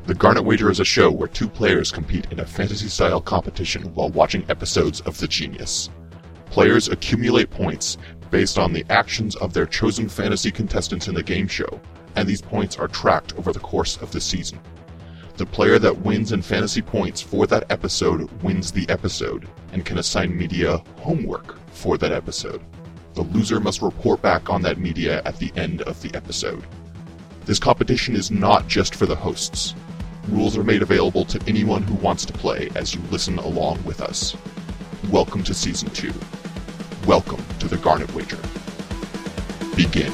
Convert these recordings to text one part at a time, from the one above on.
The Garnet Wager is a show where two players compete in a fantasy-style competition while watching episodes of The Genius. Players accumulate points based on the actions of their chosen fantasy contestants in the game show, and these points are tracked over the course of the season. The player that wins in fantasy points for that episode wins the episode, and can assign media homework for that episode. The loser must report back on that media at the end of the episode. This competition is not just for the hosts. Rules are made available to anyone who wants to play as you listen along with us. Welcome to Season 2. Welcome to the Garnet Wager. Begin.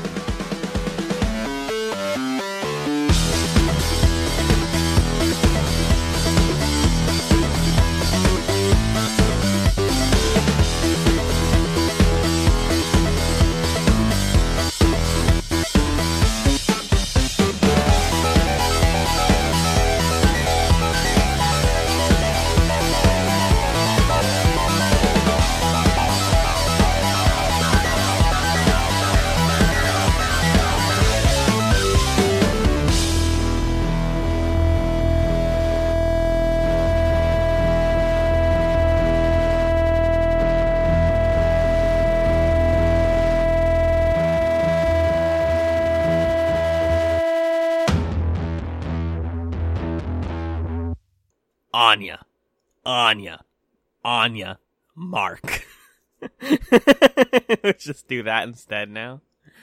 Anya, Mark. Let's just do that instead now.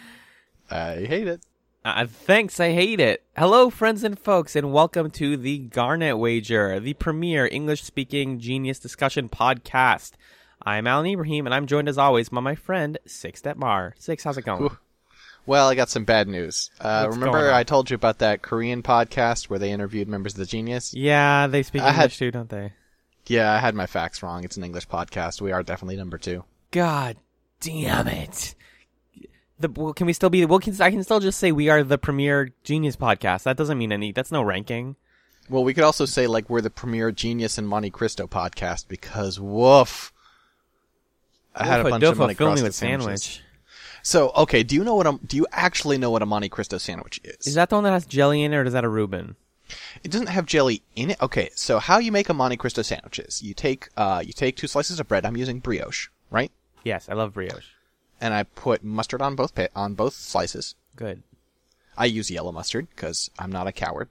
I hate it. Thanks, I hate it. Hello, friends and folks, and welcome to the Garnet Wager, the premier English-speaking genius discussion podcast. I'm Alan Ibrahim, and I'm joined as always by my friend, Six Detmar. Six, how's it going? Ooh. Well, I got some bad news. Remember I told you about that Korean podcast where they interviewed members of the Genius? Yeah, they speak English too, don't they? Yeah, I had my facts wrong. It's an English podcast. We are definitely number 2. God damn it. Can we still be... I can still just say we are the premier genius podcast. That doesn't mean that's no ranking. Well, we could also say, like, we're the premier Genius and Monte Cristo podcast because, woof. I had a bunch of Monte Cristo sandwiches. So, okay, do you actually know what a Monte Cristo sandwich is? Is that the one that has jelly in it, or is that a Reuben? It doesn't have jelly in it. Okay, so how you make a Monte Cristo sandwich is you take 2 slices of bread. I'm using brioche, right? Yes, I love brioche. And I put mustard on both slices. Good. I use yellow mustard because I'm not a coward.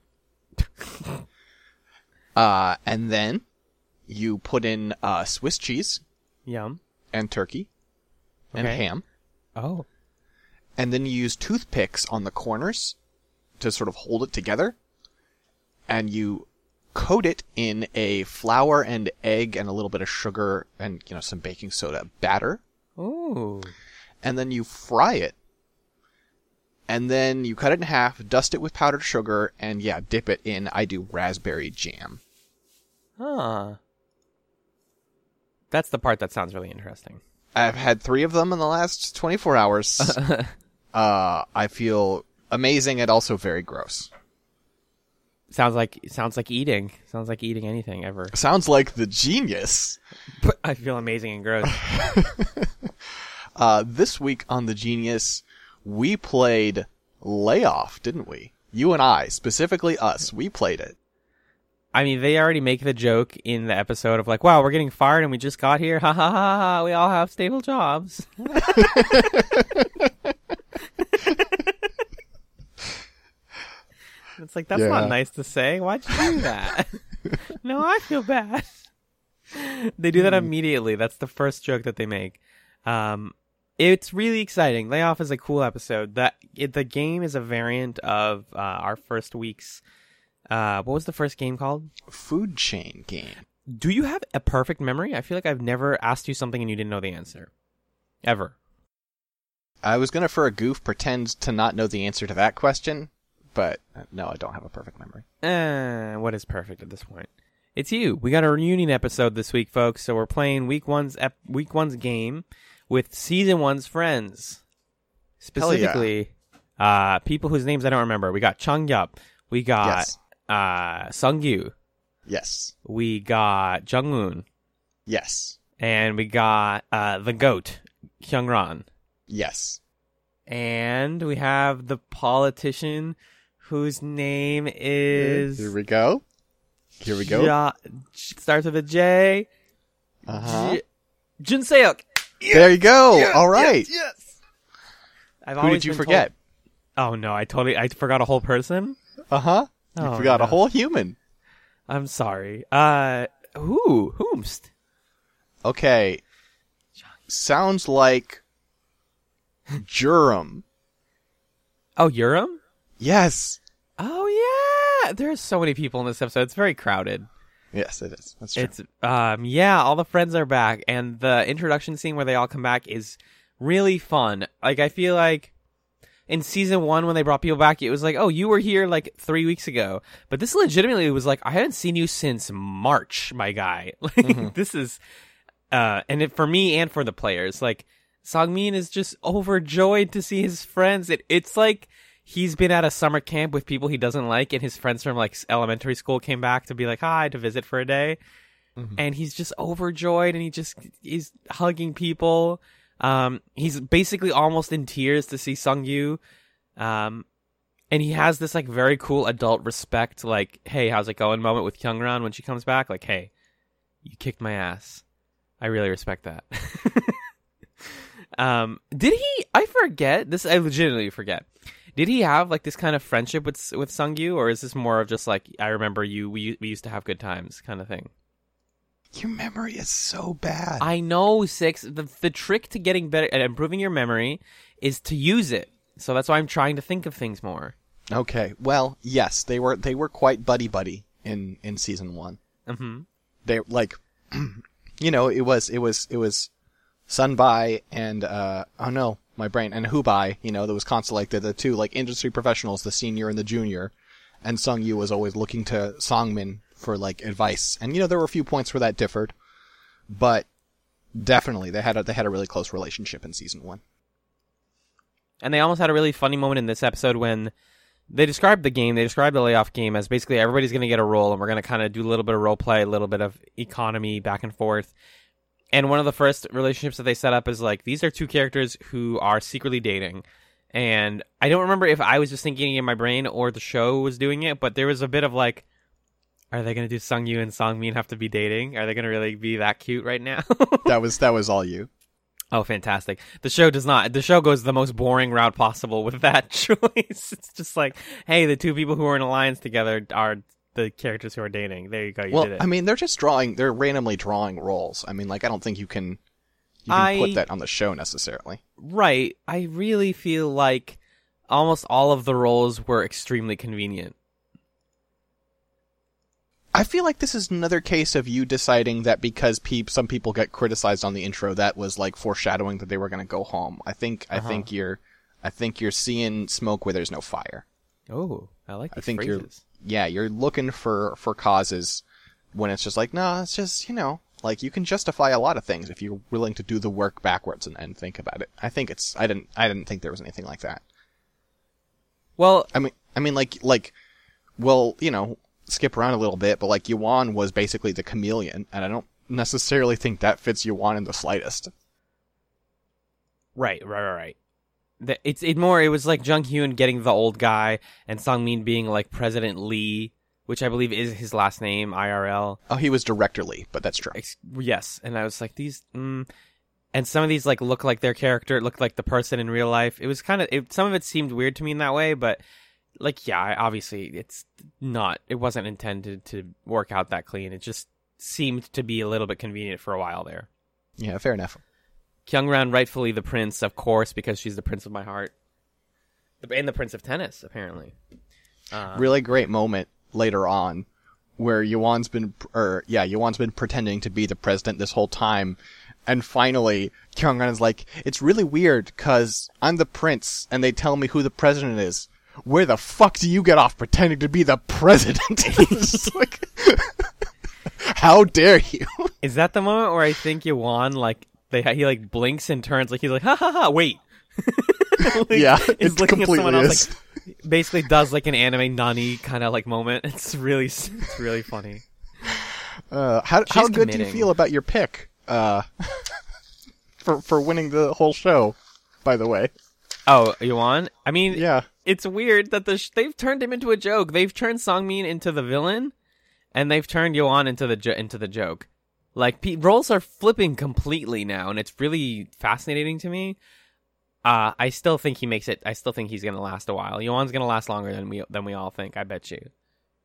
And then you put in Swiss cheese. Yum. And turkey. And ham. Oh. And then you use toothpicks on the corners to sort of hold it together. And you coat it in a flour and egg and a little bit of sugar and, some baking soda batter. Ooh. And then you fry it. And then you cut it in half, dust it with powdered sugar, and dip it in, I do raspberry jam. Huh. That's the part that sounds really interesting. I've had 3 of them in the last 24 hours. I feel amazing and also very gross. Sounds like eating. Sounds like eating anything ever. Sounds like the Genius. But I feel amazing and gross. This week on The Genius, we played Layoff, didn't we? You and I, specifically us, we played it. I mean, they already make the joke in the episode of like, wow, we're getting fired and we just got here. Ha ha ha ha. We all have stable jobs. It's like, that's not nice to say. Why'd you do that? No, I feel bad. They do that immediately. That's the first joke that they make. It's really exciting. Layoff is a cool episode. The game is a variant of our first week's... what was the first game called? Food Chain game. Do you have a perfect memory? I feel like I've never asked you something and you didn't know the answer. Ever. I was going to, for a goof, pretend to not know the answer to that question, but no, I don't have a perfect memory. What is perfect at this point? It's you. We got a reunion episode this week, folks, so we're playing week one's game with season 1's friends. Specifically, people whose names I don't remember. We got Chung Yup. We got Sungyu. Yes. We got Jungwoon. Yes. And we got the GOAT, Hyungran. Yes. And we have the politician whose name is... Here we go. Starts with a J. Uh-huh. Jun Se-hyuk. There you go. All right. Yes. Who did you forget? Oh no, I forgot a whole person. Uh-huh. You forgot a whole human. I'm sorry. Whomst? Okay. Sounds like Jurum. Oh, Urim? Yes. Oh yeah. There's so many people in this episode. It's very crowded. Yes, it is. That's true. It's all the friends are back, and the introduction scene where they all come back is really fun. Like, I feel like in season 1 when they brought people back, it was like, oh, you were here like 3 weeks ago. But this legitimately was like, I haven't seen you since March, my guy. Like, this is and for me and for the players, like, Sangmin is just overjoyed to see his friends. It's like he's been at a summer camp with people he doesn't like, and his friends from like elementary school came back to be like, hi, to visit for a day. And he's just overjoyed, and he's hugging people. He's basically almost in tears to see Sungyu. And he has this like very cool adult respect, like, hey, how's it going moment with Kyungran when she comes back. Like, hey, you kicked my ass. I really respect that. I forget this. I legitimately forget. Did he have like this kind of friendship with Sungyu, or is this more of just like, I remember you, we used to have good times kind of thing? Your memory is so bad. I know, Six. The trick to getting better at improving your memory is to use it. So that's why I'm trying to think of things more. Okay. Well, yes, they were quite buddy in season 1. Mm-hmm. They like, it was Sunbai and my brain, and Hubai. There was constantly like the two like industry professionals, the senior and the junior, and Sungyu was always looking to Sangmin for like advice. And there were a few points where that differed, but definitely they had a really close relationship in season 1. And they almost had a really funny moment in this episode when they described the game. They described the layoff game as basically everybody's going to get a role, and we're going to kind of do a little bit of role play, a little bit of economy back and forth. And one of the first relationships that they set up is like, these are two characters who are secretly dating. And I don't remember if I was just thinking in my brain or the show was doing it, but there was a bit of like, are they going to do Sungyu and Sangmin have to be dating? Are they going to really be that cute right now? That was all you. Oh, fantastic. The show does not. The show goes the most boring route possible with that choice. It's just like, hey, the two people who are in alliance together are the characters who are dating. There you go. You did it. I mean, they're randomly drawing roles. I mean, like, I don't think you can put that on the show necessarily. Right. I really feel like almost all of the roles were extremely convenient. I feel like this is another case of you deciding that because some people get criticized on the intro, that was like foreshadowing that they were going to go home. I think you're seeing smoke where there's no fire. Oh, I like these phrases. You're looking for causes when it's just like, no, it's just, like you can justify a lot of things if you're willing to do the work backwards and think about it. I didn't think there was anything like that. Well, I mean, well, skip around a little bit, but like Yuan was basically the chameleon, and I don't necessarily think that fits Yuan in the slightest. Right. It was like Jung Hyun getting the old guy, and Sangmin being like President Lee, which I believe is his last name, IRL. Oh, he was Director Lee, but that's true. Yes, and I was like, and some of these like look like their character, looked like the person in real life. It was some of it seemed weird to me in that way, but like, yeah, obviously it wasn't intended to work out that clean. It just seemed to be a little bit convenient for a while there. Yeah, fair enough. Kyungran, rightfully the prince, of course, because she's the prince of my heart. And the prince of tennis, apparently. Really great moment later on where Yuan's been pretending to be the president this whole time. And finally, Kyungran is like, it's really weird because I'm the prince and they tell me who the president is. Where the fuck do you get off pretending to be the president? It's like, how dare you? Is that the moment where I think Yuan, like, he like blinks and turns, like he's like, ha ha ha, wait. Like, yeah, it completely else, like, basically does like an anime Nani kind of like moment. It's really funny. How good do you feel about your pick? For winning the whole show, by the way. Oh, Yuan? I mean, Yeah. it's weird that they've turned him into a joke. They've turned Songmin into the villain, and they've turned Yuan into the joke. Like, roles are flipping completely now, and it's really fascinating to me. I still think he makes it. I still think he's gonna last a while. Yuan's gonna last longer than we all think. I bet you.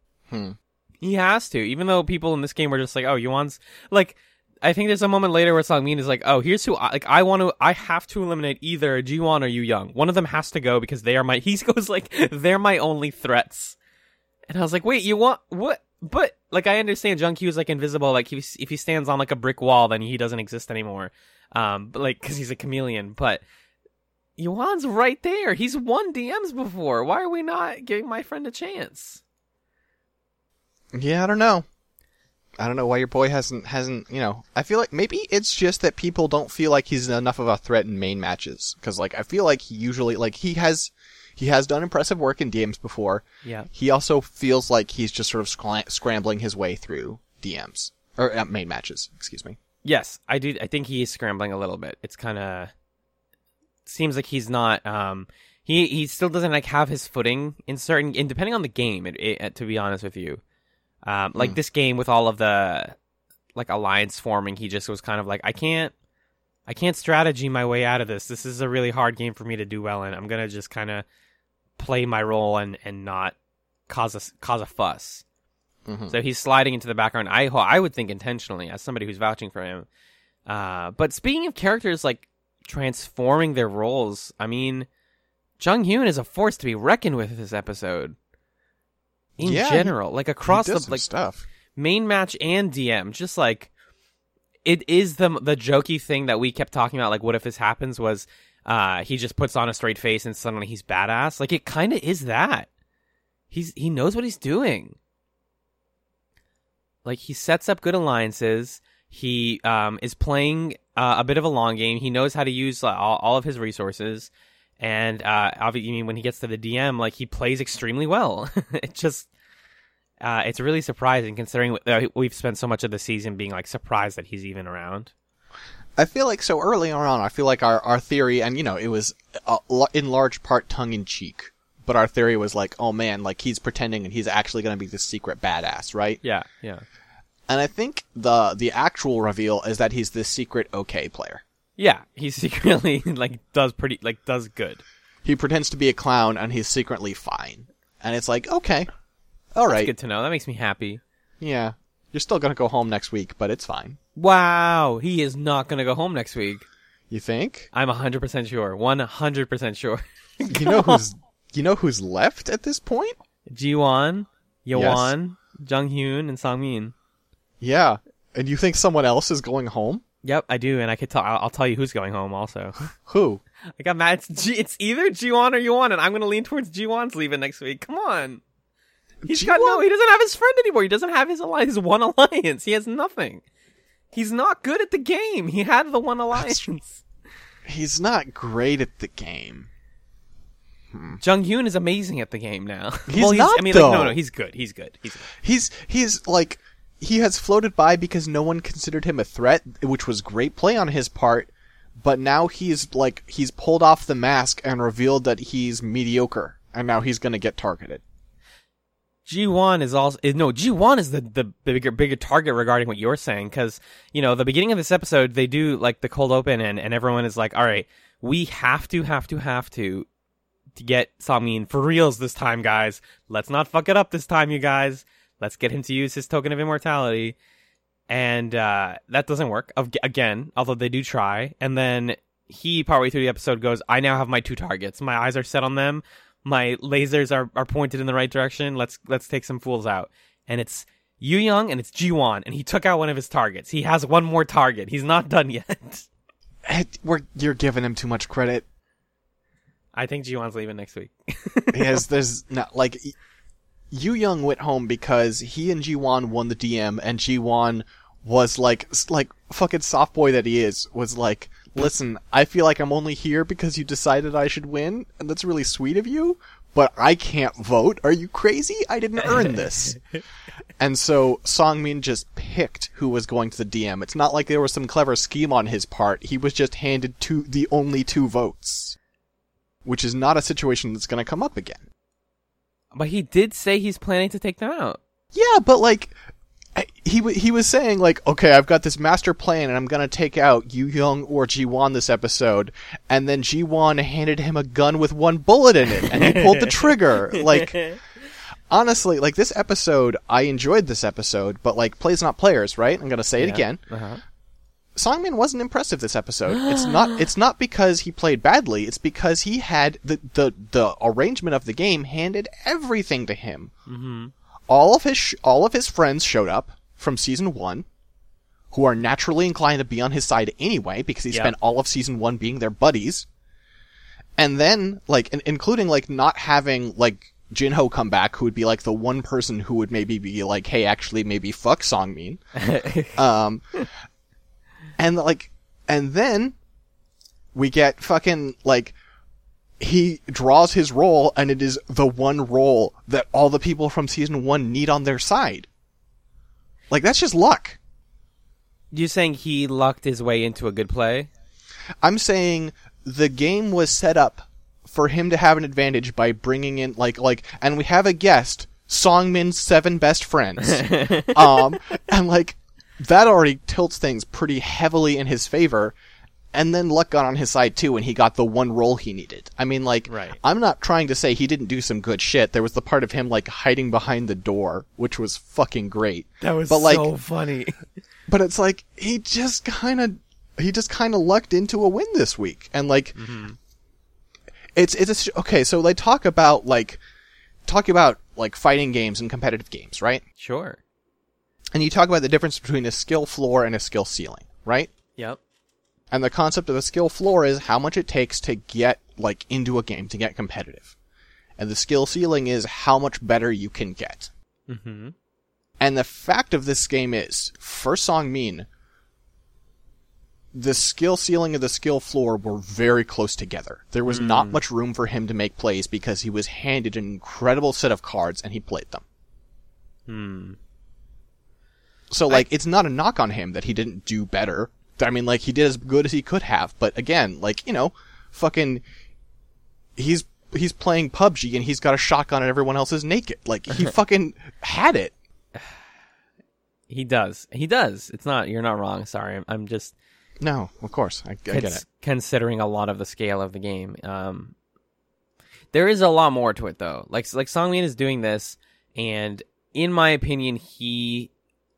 He has to, even though people in this game were just like, "Oh, Yuan's like." I think there's a moment later where Songmin is like, "Oh, here's who I have to eliminate either Ji-won or Yu Young. One of them has to go because they are my." He goes like, "They're my only threats," and I was like, "Wait, you want what?" But like, I understand Jung Kyu is like invisible. Like, if he stands on like a brick wall, then he doesn't exist anymore. But like, because he's a chameleon. But Yuan's right there. He's won DMs before. Why are we not giving my friend a chance? Yeah, I don't know. I don't know why your boy hasn't, I feel like maybe it's just that people don't feel like he's enough of a threat in main matches. Cause like, I feel like he usually, like, he has done impressive work in DMs before. Yeah. He also feels like he's just sort of scrambling his way through DMs. Or main matches, excuse me. Yes, I do. I think he is scrambling a little bit. It's kind of seems like he's not. He still doesn't like have his footing in certain. And depending on the game, to be honest with you, like this game with all of the like alliance forming, he just was kind of like, I can't strategy my way out of this. This is a really hard game for me to do well in. I'm gonna just kind of play my role and not cause a fuss. Mm-hmm. So he's sliding into the background. I would think intentionally, as somebody who's vouching for him. But speaking of characters like transforming their roles, I mean, Jung Hyun is a force to be reckoned with this episode. In general, like across the like stuff, main match and DM, just like it is the jokey thing that we kept talking about. Like, what if this happens? Was he just puts on a straight face and suddenly he's badass? Like, it kind of is that. He knows what he's doing. Like, he sets up good alliances. He is playing a bit of a long game. He knows how to use all of his resources. And obviously, when he gets to the DM, like, he plays extremely well. It's really surprising considering we've spent so much of the season being like surprised that he's even around. I feel like so early on, I feel like our theory, and it was in large part tongue in cheek. But our theory was like, oh man, like he's pretending and he's actually going to be the secret badass, right? Yeah. And I think the actual reveal is that he's this secret okay player. Yeah, he secretly does good. He pretends to be a clown and he's secretly fine. And it's like, okay, all right. That's good to know. That makes me happy. Yeah. You're still going to go home next week, but it's fine. Wow, he is not going to go home next week. You think? I'm 100% sure. 100% sure. You know who's left at this point? Ji-won, Yeon, yes. Jung Hyun, and Songmin. Yeah, and you think someone else is going home? Yep, I do, and I'll tell you who's going home also. Who? I got mad. It's either Ji-won or Yeon, and I'm going to lean towards Ji-won's leaving next week. Come on. He doesn't have his friend anymore. He doesn't have his one alliance. He has nothing. He's not good at the game. He had the one alliance. He's not great at the game. Jung Hyun is amazing at the game now. He's not, though. No, he's good. He's like, he has floated by because no one considered him a threat, which was great play on his part, but now he's pulled off the mask and revealed that he's mediocre, and now he's gonna get targeted. Ji-won is the bigger target regarding what you're saying, because, the beginning of this episode, they do, like, the cold open, and everyone is like, all right, we have to get Songmin for reals this time, guys. Let's not fuck it up this time, you guys. Let's get him to use his token of immortality. And that doesn't work, again, although they do try. And then he, partway through the episode, goes, I now have my 2 targets. My eyes are set on them. My lasers are pointed in the right direction. Let's take some fools out. And it's Yu Young and it's Ji-won. And he took out one of his targets. He has one more target. He's not done yet. You're giving him too much credit. I think Ji-won's leaving next week. There's not, like, Yu Young went home because he and Ji-won won the DM, and Ji-won was like fucking soft boy that he is, was like, listen, I feel like I'm only here because you decided I should win, and that's really sweet of you, but I can't vote. Are you crazy? I didn't earn this. And so Songmin just picked who was going to the DM. It's not like there was some clever scheme on his part. He was just handed the only 2 votes. which is not a situation that's going to come up again. But he did say he's planning to take them out. Yeah, but like he was saying like, okay, I've got this master plan and I'm going to take out Yu Young or Ji-won this episode, and then Ji-won handed him a gun with one bullet in it and he pulled the trigger. Like, honestly, like this episode, I enjoyed this episode, but like plays not players, right? I'm going to say it again. Uh-huh. Songmin wasn't impressive this episode. It's not because he played badly, it's because he had the arrangement of the game handed everything to him. Mm-hmm. All of his friends showed up from season 1, who are naturally inclined to be on his side anyway, because he spent all of season 1 being their buddies. And then, like, including, like, not having, like, Jinho come back, who would be, like, the one person who would maybe be like, hey, actually, maybe fuck Songmin. And then we get fucking, like, he draws his role, and it is the one role that all the people from season 1 need on their side. Like, that's just luck. You saying he lucked his way into a good play? I'm saying the game was set up for him to have an advantage by bringing in, like, and we have a guest, Songmin's 7 best friends. And, like, that already tilts things pretty heavily in his favor. And then luck got on his side too, and he got the one role he needed. I mean, like, right. I'm not trying to say he didn't do some good shit. There was the part of him, like, hiding behind the door, which was fucking great. That was so funny. But it's like, he just kind of lucked into a win this week. And, like, okay, so they talk about fighting games and competitive games, right? Sure. And you talk about the difference between a skill floor and a skill ceiling, right? Yep. And the concept of a skill floor is how much it takes to get, like, into a game, to get competitive. And the skill ceiling is how much better you can get. Mm-hmm. And the fact of this game is, for Songmin, the skill ceiling and the skill floor were very close together. There was not much room for him to make plays because he was handed an incredible set of cards and he played them. So, like, it's not a knock on him that he didn't do better. I mean, like, he did as good as he could have, but again, like, you know, fucking, he's playing PUBG and he's got a shotgun and everyone else is naked. Like, he fucking had it. He does. It's not, you're not wrong, sorry. I'm just... No, of course, I get it. Considering a lot of the scale of the game. There is a lot more to it, though. Like Songmin is doing this, and in my opinion, he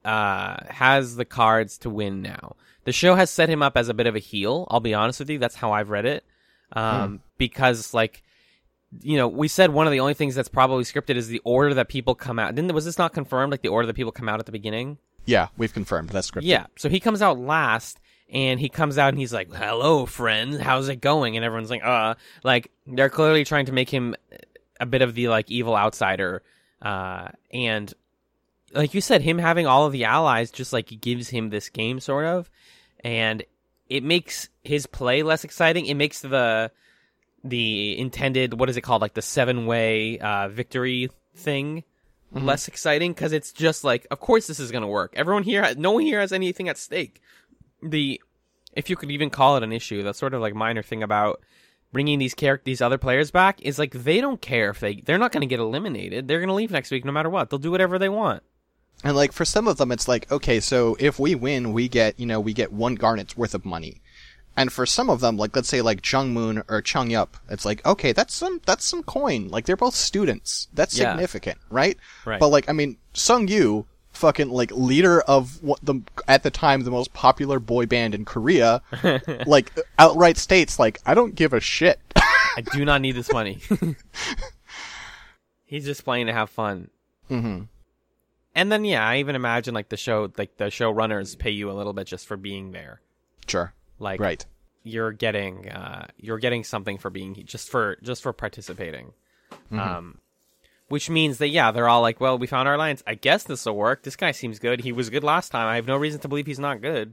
has the cards to win now. The show has set him up as a bit of a heel, I'll be honest with you. That's how I've read it. Because, like, you know, we said one of the only things that's probably scripted is the order that people come out. Was this not confirmed, like, the order that people come out at the beginning? Yeah, we've confirmed. That's scripted. Yeah, so he comes out last, and he comes out and he's like, hello, friends, how's it going? And everyone's like, Like, they're clearly trying to make him a bit of the, like, evil outsider. And, like you said, him having all of the allies just, like, gives him this game, sort of. And it makes his play less exciting. It makes the intended, what is it called, like the 7-way victory thing less exciting, because it's just like, of course this is going to work. No one here has anything at stake. If you could even call it an issue, that sort of like minor thing about bringing these other players back is like, they don't care if they're not going to get eliminated. They're going to leave next week no matter what. They'll do whatever they want. And, like, for some of them, it's like, okay, so if we win, we get 1 garnet's worth of money. And for some of them, like, let's say, like, Jungmoon or Chung-yup, it's like, okay, that's some coin. Like, they're both students. That's significant, right? Right. But, like, I mean, Sung-yu, fucking, like, leader of at the time, the most popular boy band in Korea, like, outright states, like, I don't give a shit. I do not need this money. He's just playing to have fun. Mm-hmm. And then, yeah, I even imagine, like, the showrunners pay you a little bit just for being there. Sure. Like, right. You're getting something for being just for participating. Which means that, yeah, they're all like, well, we found our alliance. I guess this will work. This guy seems good. He was good last time. I have no reason to believe he's not good.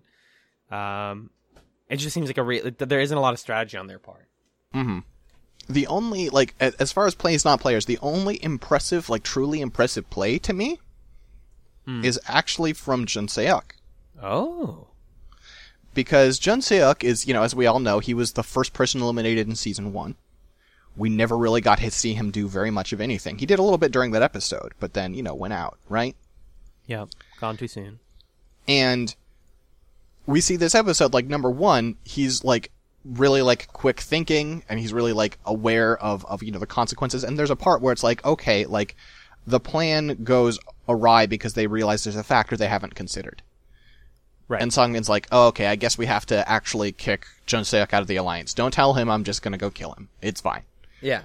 It just seems like there isn't a lot of strategy on their part. Mm-hmm. The only, like, as far as plays not players, the only impressive, like, truly impressive play to me is actually from Jun Se-uk. Oh. Because Jun Se-uk is, you know, as we all know, he was the first person eliminated in Season 1. We never really got to see him do very much of anything. He did a little bit during that episode, but then, went out, right? Yeah, gone too soon. And we see this episode, like, number one, he's, like, really, like, quick thinking, and he's really, like, aware of the consequences. And there's a part where it's like, okay, like, the plan goes awry because they realize there's a factor they haven't considered. Right. And Sungmin's like, oh, okay, I guess we have to actually kick Jun Se-hyuk out of the alliance. Don't tell him I'm just gonna go kill him. It's fine. Yeah.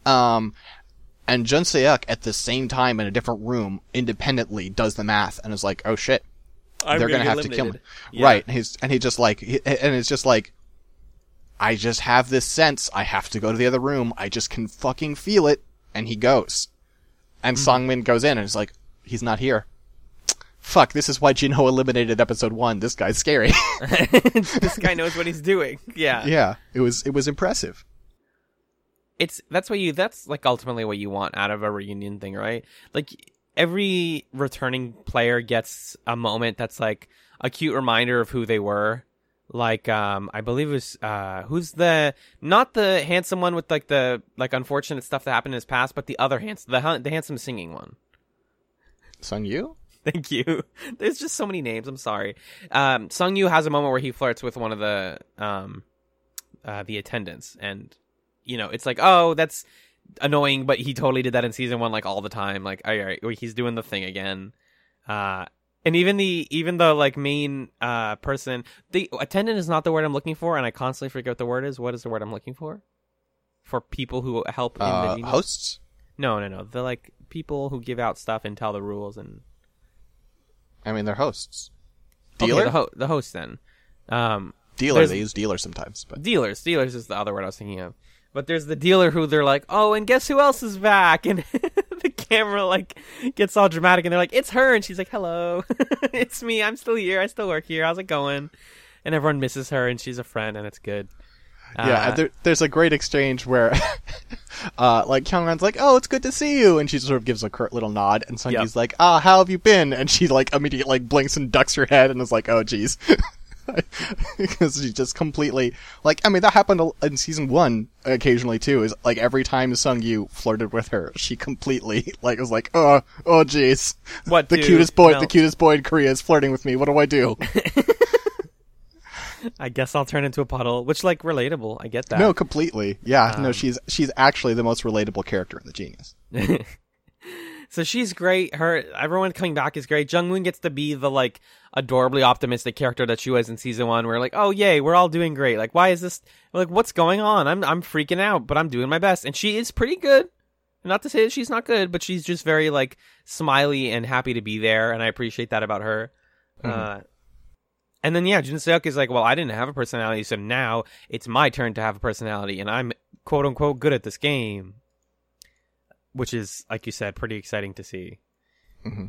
And Jun Se-hyuk, at the same time in a different room, independently does the math and is like, oh shit, they're gonna have to kill me. Yeah. Right. And it's just like, I just have this sense I have to go to the other room. I just can fucking feel it. And he goes. And Sungmin goes in and is like, he's not here. Fuck, this is why Jinho eliminated episode 1. This guy's scary. This guy knows what he's doing. Yeah. Yeah. It was impressive. That's like ultimately what you want out of a reunion thing, right? Like every returning player gets a moment that's like a cute reminder of who they were. Like I believe it was who's not the handsome one with like the unfortunate stuff that happened in his past, but the other the handsome singing one. Sung Yu? Thank you. There's just so many names. I'm sorry. Sung Yu has a moment where he flirts with one of the attendants, and it's like, oh, that's annoying, but he totally did that in season 1, like all the time. Like, all right, he's doing the thing again. And even the like main person, the attendant is not the word I'm looking for, and I constantly forget what the word is. What is the word I'm looking for? For people who help in the genius? Hosts? No. The like people who give out stuff and tell the rules and. I mean, they're hosts. Dealer? Okay, the host then. Dealer. They use dealer sometimes, but dealers is the other word I was thinking of. But there's the dealer who they're like, oh, and guess who else is back? And the camera like gets all dramatic, and they're like, it's her, and she's like, hello, it's me, I'm still here, I still work here, how's it going? And everyone misses her, and she's a friend, and it's good. Yeah, there's a great exchange where, like Kyungran's like, "Oh, it's good to see you," and she sort of gives a curt little nod, and Sungyi's like, "Ah, how have you been?" And she like immediately like blinks and ducks her head, and is like, "Oh, geez," because she just completely like. I mean, that happened in season 1 occasionally too. Is like every time Sungyu flirted with her, she completely like was like, "Oh, geez, what the cutest boy in Korea is flirting with me. What do I do?" I guess I'll turn into a puddle, which, like, relatable. I get that. No, completely. Yeah, no, she's actually the most relatable character in The Genius. So she's great. Everyone coming back is great. Jungmoon gets to be the, like, adorably optimistic character that she was in season 1. We're like, oh, yay, we're all doing great. Like, why is this? Like, what's going on? I'm freaking out, but I'm doing my best. And she is pretty good. Not to say that she's not good, but she's just very, like, smiley and happy to be there, and I appreciate that about her. Mm-hmm. And then, yeah, Jun Se-hyuk is like, well, I didn't have a personality, so now it's my turn to have a personality, and I'm quote-unquote good at this game. Which is, like you said, pretty exciting to see. Mm-hmm.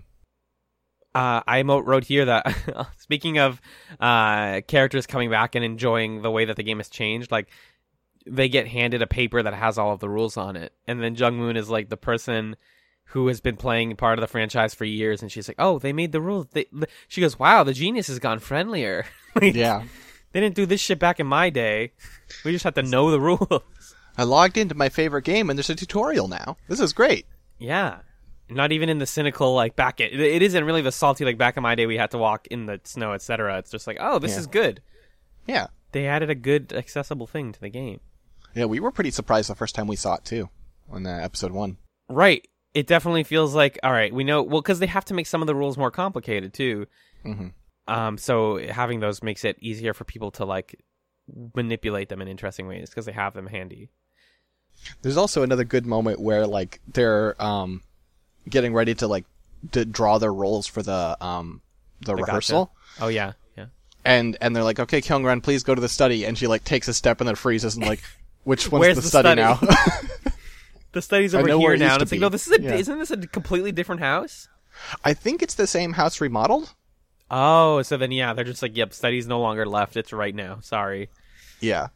I wrote here that, speaking of characters coming back and enjoying the way that the game has changed, like, they get handed a paper that has all of the rules on it, and then Jungmoon is, like, the person who has been playing part of the franchise for years, and she's like, oh, they made the rules. She goes, wow, the Genius has gone friendlier. Like, yeah. They didn't do this shit back in my day. We just have to know the rules. I logged into my favorite game, and there's a tutorial now. This is great. Yeah. Not even in the cynical, like, it isn't really the salty, like, back in my day we had to walk in the snow, etc. It's just like, oh, this is good. Yeah. They added a good, accessible thing to the game. Yeah, we were pretty surprised the first time we saw it, too, on episode 1. Right. It definitely feels like, all right, we know, well, because they have to make some of the rules more complicated, too. Mm-hmm. So having those makes it easier for people to, like, manipulate them in interesting ways, because they have them handy. There's also another good moment where, like, they're getting ready to, like, to draw their roles for the rehearsal. Gotcha. Oh, yeah. And they're like, okay, Kyungran, please go to the study. And she, like, takes a step and then freezes and, like, which one's the study now? The study's over here now, and it's like, no, isn't this a completely different house? I think it's the same house remodeled. Oh, so then, yeah, they're just like, yep, study's no longer left, it's right now, sorry. Yeah.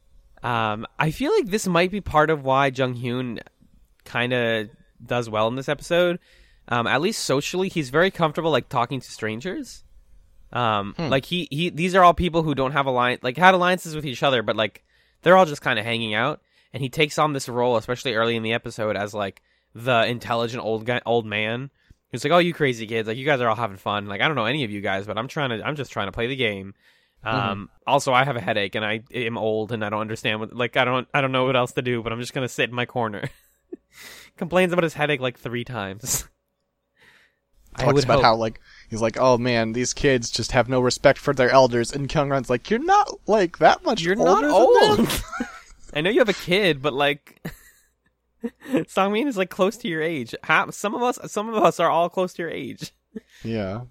I feel like this might be part of why Jung Hyun kind of does well in this episode. At least socially, he's very comfortable, like, talking to strangers. Like, these are all people who don't have had alliances with each other, but, like, they're all just kind of hanging out. and he takes on this role, especially early in the episode, as like the intelligent old man. He's like, "Oh, you crazy kids! Like, you guys are all having fun. Like, I don't know any of you guys, but I'm just trying to play the game. Also, I have a headache, and I am old, and I don't understand what. Like, I don't know what else to do, but I'm just gonna sit in my corner." Complains about his headache like 3 times. Talks about how like he's like, "Oh man, these kids just have no respect for their elders," and Kyung-ran's like, "You're not like that much. You're older not than old. them." I know you have a kid, but like." Sangmin is like close to your age. Some of us are all close to your age. Yeah.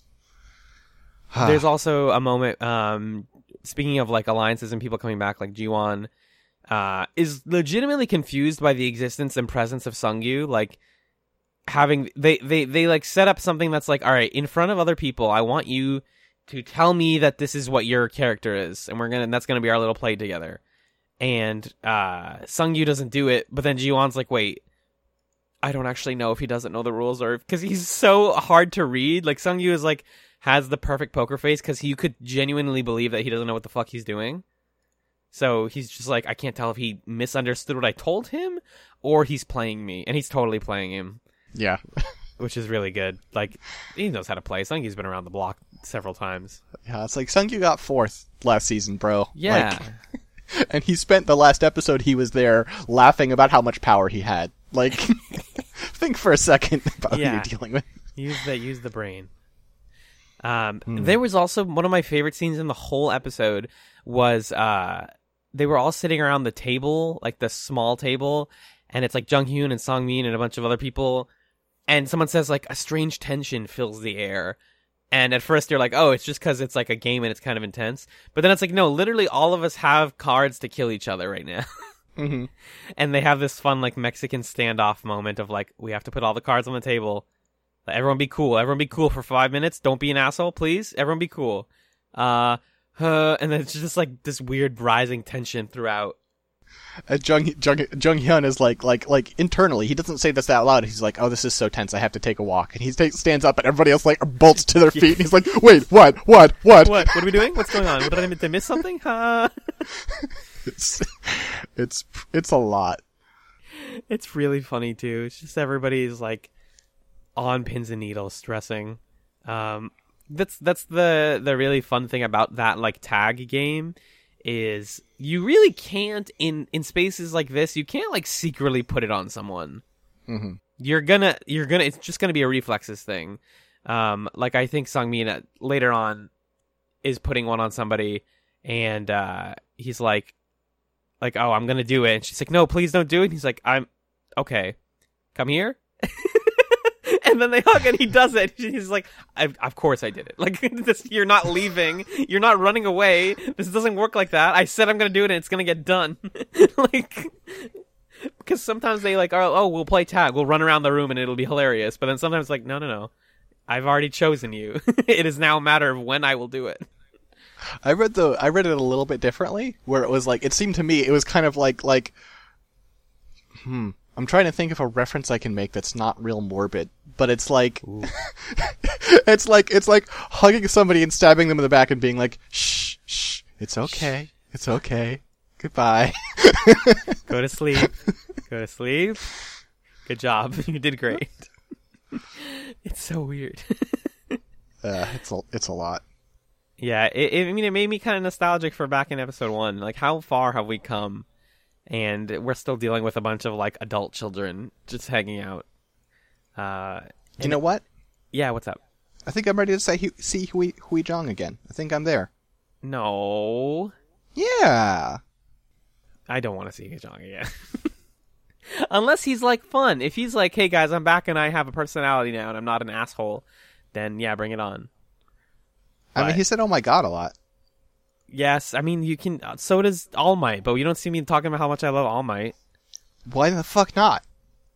There's also a moment, speaking of like alliances and people coming back, like Jiwon is legitimately confused by the existence and presence of Sungyu. Like having they like set up something that's like, all right, in front of other people, I want you to tell me that this is what your character is, and that's gonna be our little play together. And Sungyu doesn't do it, but then Jiwon's like, wait, I don't actually know if he doesn't know the rules, or because he's so hard to read. Like, Sungyu is like has the perfect poker face because you could genuinely believe that he doesn't know what the fuck he's doing. So he's just like, I can't tell if he misunderstood what I told him or he's playing me, and he's totally playing him. Yeah. Which is really good. Like, he knows how to play. Sungyu's been around the block several times. Yeah, it's like Sungyu got 4th last season, bro. Yeah. Like, and he spent the last episode he was there laughing about how much power he had. Like, think for a second about who you're dealing with. Use the brain. There was also one of my favorite scenes in the whole episode was they were all sitting around the table, like the small table, and it's like Jung-hyun and Sangmin and a bunch of other people, and someone says like a strange tension fills the air. And at first you're like, oh, it's just because it's like a game and it's kind of intense. But then it's like, no, literally all of us have cards to kill each other right now. Mm-hmm. And they have this fun like Mexican standoff moment of like, we have to put all the cards on the table. Everyone be cool. Everyone be cool for 5 minutes. Don't be an asshole, please. Everyone be cool. And then it's just like this weird rising tension throughout. Jung-hyun is like internally, he doesn't say this out loud. He's like, "Oh, this is so tense. I have to take a walk." And he stands up, and everybody else like bolts to their feet. And he's like, "Wait, what? What are we doing? What's going on? Did I miss something?" It's a lot. It's really funny too. It's just everybody's like on pins and needles, stressing. That's the really fun thing about that like tag game. Is you really can't in spaces like this, you can't like secretly put it on someone. Mm-hmm. You're gonna it's just gonna be a reflexes thing. Like I think Sangmin later on is putting one on somebody, and he's like, oh, I'm gonna do it, and she's like, no, please don't do it. And he's like, I'm okay, come here. And then they hug, and he does it. He's like, of course I did it. Like, you're not leaving. You're not running away. This doesn't work like that. I said I'm going to do it, and it's going to get done. Like, because sometimes they like, oh, we'll play tag. We'll run around the room, and it'll be hilarious. But then sometimes like, no. I've already chosen you. It is now a matter of when I will do it. I read it a little bit differently, where it was like, it seemed to me, it was kind of like, I'm trying to think of a reference I can make that's not real morbid, but it's like, it's like hugging somebody and stabbing them in the back and being like, shh, it's okay, it's okay, goodbye. Go to sleep. Good job. You did great. It's so weird. It's a lot. Yeah, it made me kind of nostalgic for back in episode 1. Like, how far have we come? And we're still dealing with a bunch of like adult children just hanging out. You know what? Yeah, what's up? I think I'm ready to see Hui Jong again. I think I'm there. No. Yeah. I don't want to see Hui Jong again. Unless he's like fun. If he's like, hey guys, I'm back and I have a personality now and I'm not an asshole, then yeah, bring it on. I mean, he said, "Oh my god," a lot. Yes, I mean, you can. So does All Might, but you don't see me talking about how much I love All Might. Why the fuck not?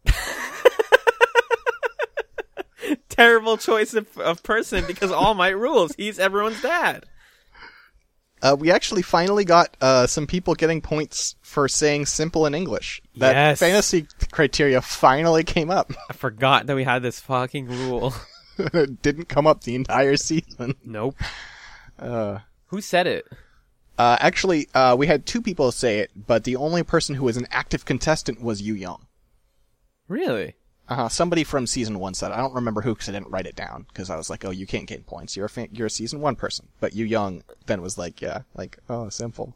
Terrible choice of person because All Might rules. He's everyone's dad. We actually finally got some people getting points for saying simple in English. That fantasy criteria finally came up. I forgot that we had this fucking rule. It didn't come up the entire season. Nope. Who said it? Actually, we had 2 people say it, but the only person who was an active contestant was Yu Young. Really? Somebody from season 1 said it. I don't remember who because I didn't write it down because I was like, oh, you can't gain points. You're a season 1 person. But Yu Young then was like, yeah, like, oh, simple.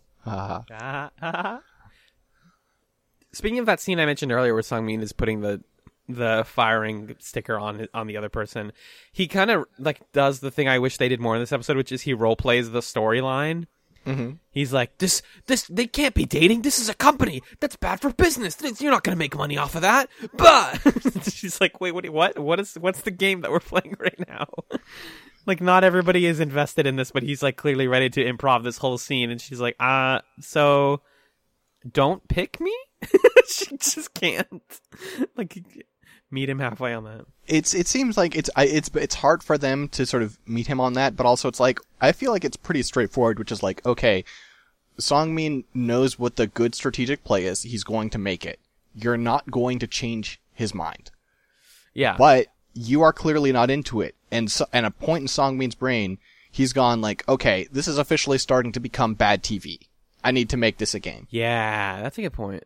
Speaking of that scene I mentioned earlier where Sungmin is putting the firing sticker on the other person, he kind of like does the thing I wish they did more in this episode, which is he role plays the storyline. Mm-hmm. He's like, this, they can't be dating. This is a company. That's bad for business. You're not going to make money off of that. But she's like, wait, what's the game that we're playing right now? Like, not everybody is invested in this, but he's like clearly ready to improv this whole scene. And she's like, so don't pick me? She just can't. Like, meet him halfway on that. It seems like it's hard for them to sort of meet him on that, but also it's like, I feel like it's pretty straightforward, which is like, okay, Songmin knows what the good strategic play is. He's going to make it. You're not going to change his mind. Yeah. But you are clearly not into it. And a point in Songmin's brain, he's gone like, okay, this is officially starting to become bad TV. I need to make this a game. Yeah, that's a good point.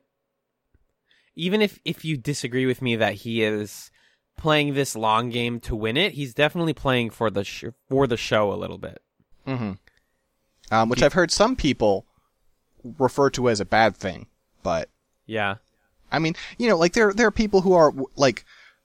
Even if you disagree with me that he is playing this long game to win it, he's definitely playing for the show a little bit. Mm-hmm. Which I've heard some people refer to as a bad thing, but yeah, I mean, you know, like there are people who are like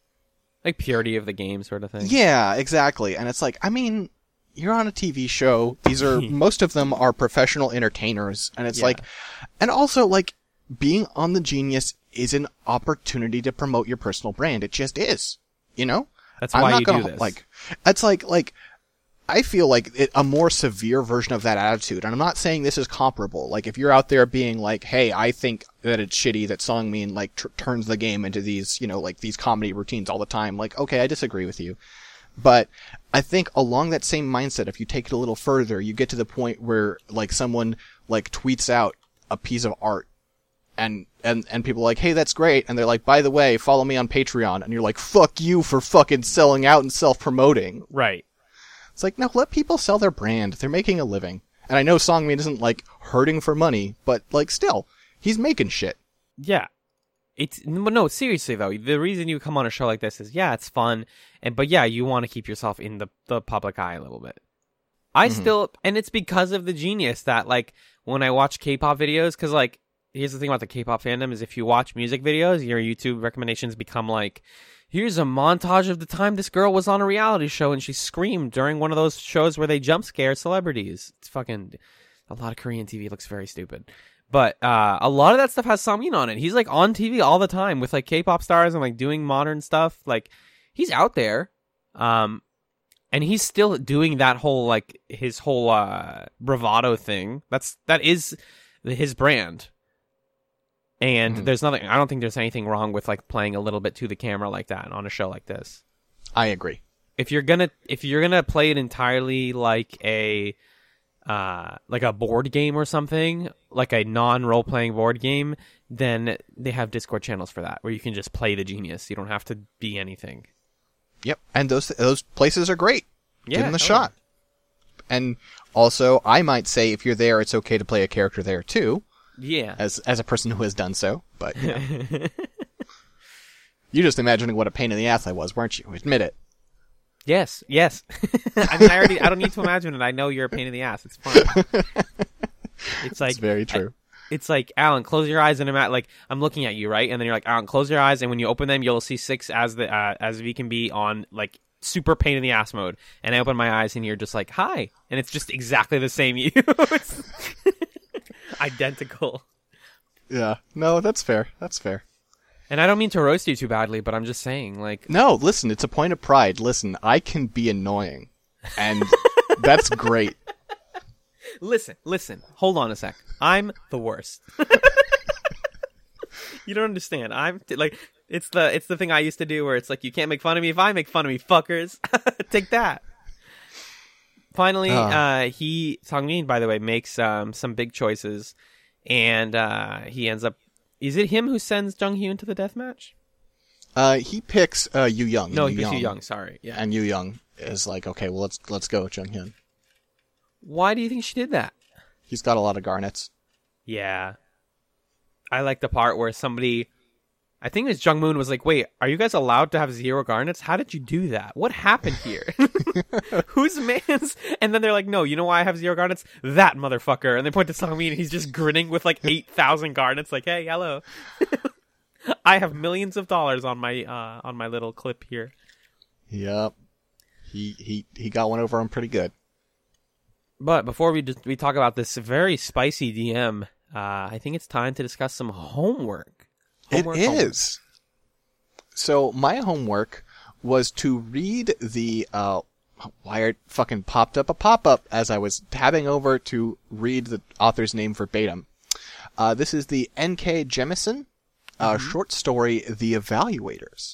purity of the game sort of thing. Yeah, exactly. And it's like, I mean, you're on a TV show. These are most of them are professional entertainers, and it's like, and also like being on the Genius is an opportunity to promote your personal brand. It just is, you know? That's why you do this. Like, it's like, I feel like a more severe version of that attitude, and I'm not saying this is comparable. Like, if you're out there being like, hey, I think that it's shitty that Songmin, like, turns the game into these, you know, like, these comedy routines all the time, like, okay, I disagree with you. But I think along that same mindset, if you take it a little further, you get to the point where, like, someone, like, tweets out a piece of art, and people are like, hey, that's great. And they're like, by the way, follow me on Patreon. And you're like, fuck you for fucking selling out and self-promoting. Right. It's like, no, let people sell their brand. They're making a living. And I know Songmin isn't, like, hurting for money, but, like, still, he's making shit. Yeah. No, seriously, though, the reason you come on a show like this is, yeah, it's fun. But yeah, you want to keep yourself in the public eye a little bit. And it's because of the Genius that, like, when I watch K-pop videos, because, like, here's the thing about the K-pop fandom is if you watch music videos, your YouTube recommendations become like, here's a montage of the time this girl was on a reality show and she screamed during one of those shows where they jump scare celebrities. It's fucking, a lot of Korean TV looks very stupid. But a lot of that stuff has Songmin on it. He's like on TV all the time with like K-pop stars and like doing modern stuff. Like he's out there. And he's still doing that whole like his whole bravado thing. That is his brand. And there's nothing, I don't think there's anything wrong with like playing a little bit to the camera like that on a show like this. I agree. If you're gonna play it entirely like a board game or something, like a non-role playing board game, then they have Discord channels for that where you can just play the Genius. You don't have to be anything. Yep, and those places are great. Yeah, give them a shot. And also, I might say if you're there, it's okay to play a character there too. Yeah. As a person who has done so, but you know. You're just imagining what a pain in the ass I was, weren't you? Admit it. Yes. I mean, I don't need to imagine it. I know you're a pain in the ass. It's fine. It's like, it's very true. It's like, Alan, close your eyes and I'm looking at you, right? And then you're like, Alan, close your eyes, and when you open them, you'll see 6 as we can be on like super pain in the ass mode. And I open my eyes, and you're just like, hi, and it's just exactly the same you. It's identical. Yeah. No, that's fair. That's fair. And I don't mean to roast you too badly, but I'm just saying, like... No, listen, it's a point of pride. Listen, I can be annoying. And that's great. Listen. Hold on a sec. I'm the worst. You don't understand. I'm like... It's the thing I used to do where it's like, you can't make fun of me if I make fun of me, fuckers. Take that. Finally, Songmin, by the way, makes some big choices, and he ends up... Is it him who sends Jung Hyun to the deathmatch? He picks Yu Young. No, he picks Yu Young, sorry. Yeah. And Yu Young is like, okay, well, let's go, Jung Hyun. Why do you think she did that? He's got a lot of garnets. Yeah. I like the part where somebody, I think it's Jung Moon, was like, wait, are you guys allowed to have 0 garnets? How did you do that? What happened here? Whose man's? And then they're like, no, you know why I have 0 garnets? That motherfucker. And they point to Sangmin and he's just grinning with like 8,000 garnets like, hey, hello. I have millions of dollars on my little clip here. Yep. He got one over him pretty good. But before we talk about this very spicy DM, I think it's time to discuss some homework. It is. So my homework was to read the Wired fucking popped up a pop-up as I was tabbing over to read the author's name verbatim. This is the N.K. Jemisin short story, The Evaluators.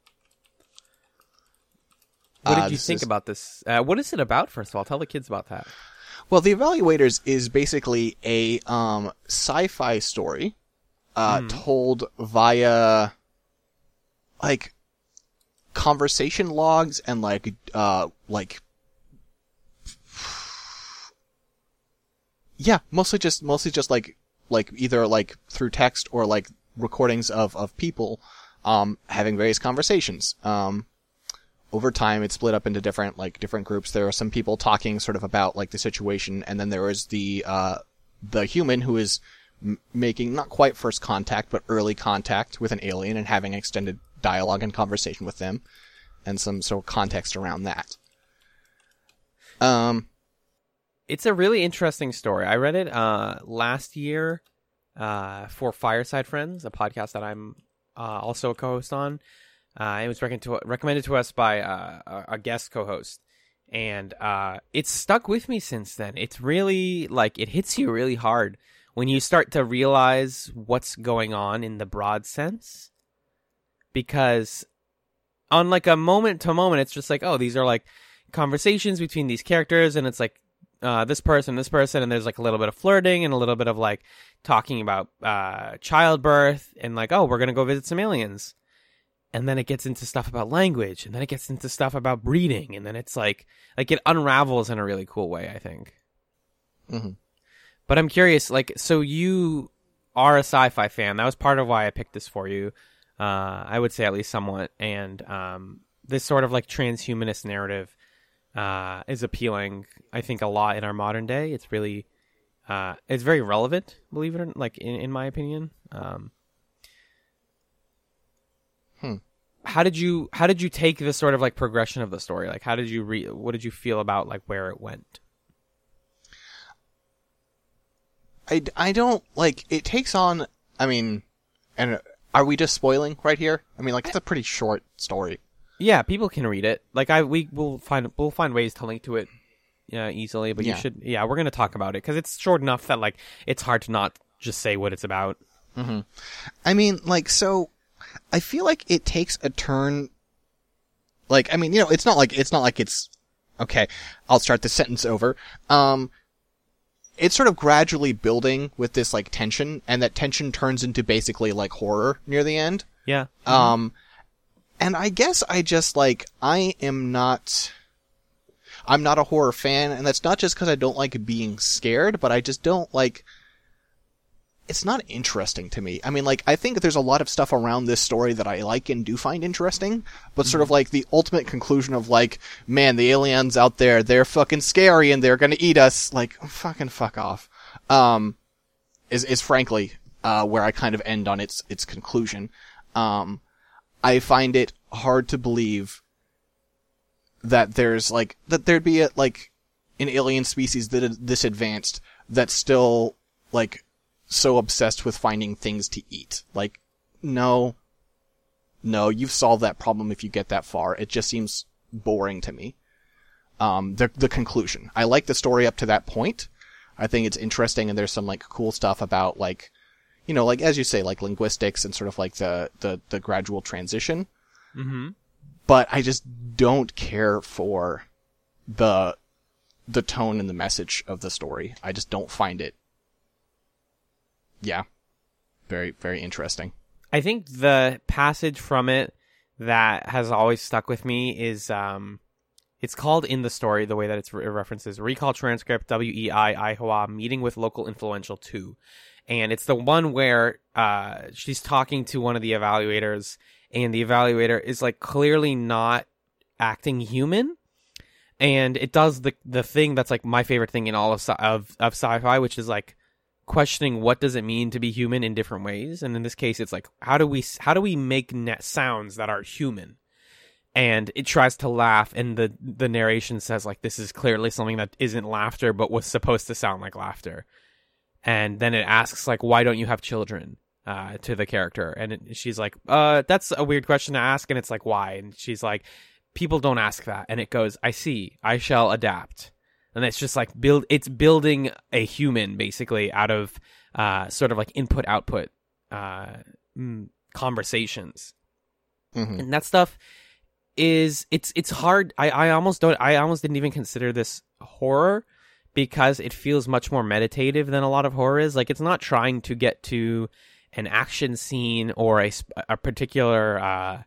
What did you think about this? What is it about, first of all? Tell the kids about that. Well, The Evaluators is basically a sci-fi story told via like conversation logs and like yeah, mostly just like either like through text or like recordings of people having various conversations. Over time, it's split up into different groups. There are some people talking sort of about like the situation, and then there is the human who is making not quite first contact, but early contact with an alien and having extended dialogue and conversation with them, and some sort of context around that. It's a really interesting story. I read it last year for Fireside Friends, a podcast that I'm also a co-host on. It was recommended to us by a guest co-host, and it's stuck with me since then. It's really, like, it hits you really hard when you start to realize what's going on in the broad sense, because on, like, a moment to moment, it's just like, oh, these are, like, conversations between these characters, and it's like this person, and there's, like, a little bit of flirting and a little bit of, like, talking about childbirth, and, like, oh, we're gonna go visit some aliens. And then it gets into stuff about language, and then it gets into stuff about breeding, and then it's like it unravels in a really cool way, I think. Mm-hmm. But I'm curious, like, so you are a sci-fi fan. That was part of why I picked this for you. I would say at least somewhat. And this sort of like transhumanist narrative is appealing, I think, a lot in our modern day. It's really, it's very relevant, believe it or not, like in my opinion. How did you take the sort of like progression of the story? Like, how did you what did you feel about like where it went? I don't like it takes on. I mean, and are we just spoiling right here? I mean, like, it's a pretty short story. Yeah, people can read it. Like, we'll find ways to link to it, easily. But you should. Yeah, we're gonna talk about it because it's short enough that like it's hard to not just say what it's about. Mm-hmm. I mean, like, so. I feel like it takes a turn. Like, I mean, it's not like it's okay. I'll start the sentence over. It's sort of gradually building with this like tension, and that tension turns into basically like horror near the end. Yeah. And I guess I just like I'm not a horror fan, and that's not just because I don't like being scared, but I just don't like. It's not interesting to me. I mean, like, I think there's a lot of stuff around this story that I like and do find interesting, but sort of like the ultimate conclusion of like, man, the aliens out there, they're fucking scary and they're gonna eat us. Like, fucking fuck off. Is frankly, where I kind of end on its conclusion. I find it hard to believe that there'd be an alien species that is this advanced that's still, like, so obsessed with finding things to eat. Like, no, you've solved that problem if you get that far. It just seems boring to me. The conclusion. I like the story up to that point. I think it's interesting, and there's some like cool stuff about like, like as you say, like linguistics and sort of like the gradual transition. Mm-hmm. But I just don't care for the tone and the message of the story. I just don't find it. Yeah. Very, very interesting. I think the passage from it that has always stuck with me is It's called in the story, the way that it references, Recall Transcript WEI Ihawa Meeting with Local Influential 2. And it's the one where she's talking to one of the evaluators, and the evaluator is like clearly not acting human. And it does the thing that's like my favorite thing in all of sci-fi, which is like questioning what does it mean to be human in different ways. And in this case, it's like, how do we make sounds that are human? And it tries to laugh, and the narration says like, this is clearly something that isn't laughter, but was supposed to sound like laughter. And then it asks like, why don't you have children? To the character, and she's like, that's a weird question to ask. And it's like, why? And she's like, people don't ask that. And it goes, I see, I shall adapt. And it's just like it's building a human basically out of sort of like input output conversations. Mm-hmm. And that stuff is it's hard. I almost didn't even consider this horror, because it feels much more meditative than a lot of horror is. Like, it's not trying to get to an action scene or a particular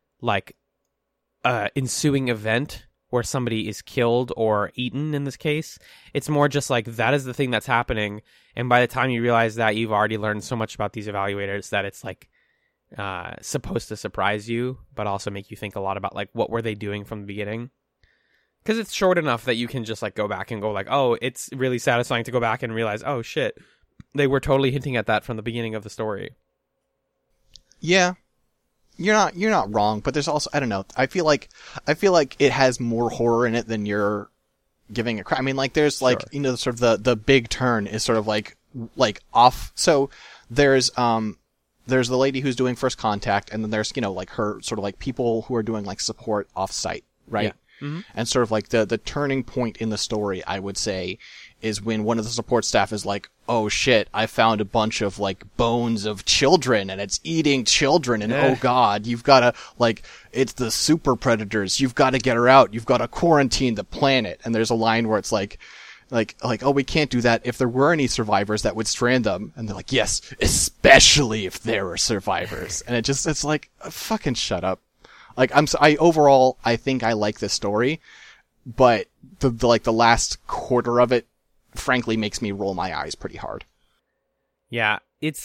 ensuing event where somebody is killed or eaten in this case. It's more just like, that is the thing that's happening, and by the time you realize that, you've already learned so much about these evaluators that it's like supposed to surprise you, but also make you think a lot about like, what were they doing from the beginning? Because it's short enough that you can just like go back and go like, oh, it's really satisfying to go back and realize, oh shit, they were totally hinting at that from the beginning of the story. Yeah. You're not wrong, but there's also, I don't know, I feel like it has more horror in it than you're giving a crap. I mean, like, there's like, sure, sort of the big turn is sort of like off. So there's the lady who's doing first contact, and then there's, like her sort of like people who are doing like support off site, right? Yeah. Mm-hmm. And sort of like the turning point in the story, I would say, is when one of the support staff is like, oh shit, I found a bunch of like bones of children, and it's eating children, and oh god, you've gotta, like, it's the super predators, you've gotta get her out, you've gotta quarantine the planet. And there's a line where it's like, oh, we can't do that. If there were any survivors, that would strand them. And they're like, yes, especially if there were survivors. And it's like, fucking shut up. Like, overall, I think I like this story, but the last quarter of it, frankly, makes me roll my eyes pretty hard. Yeah, it's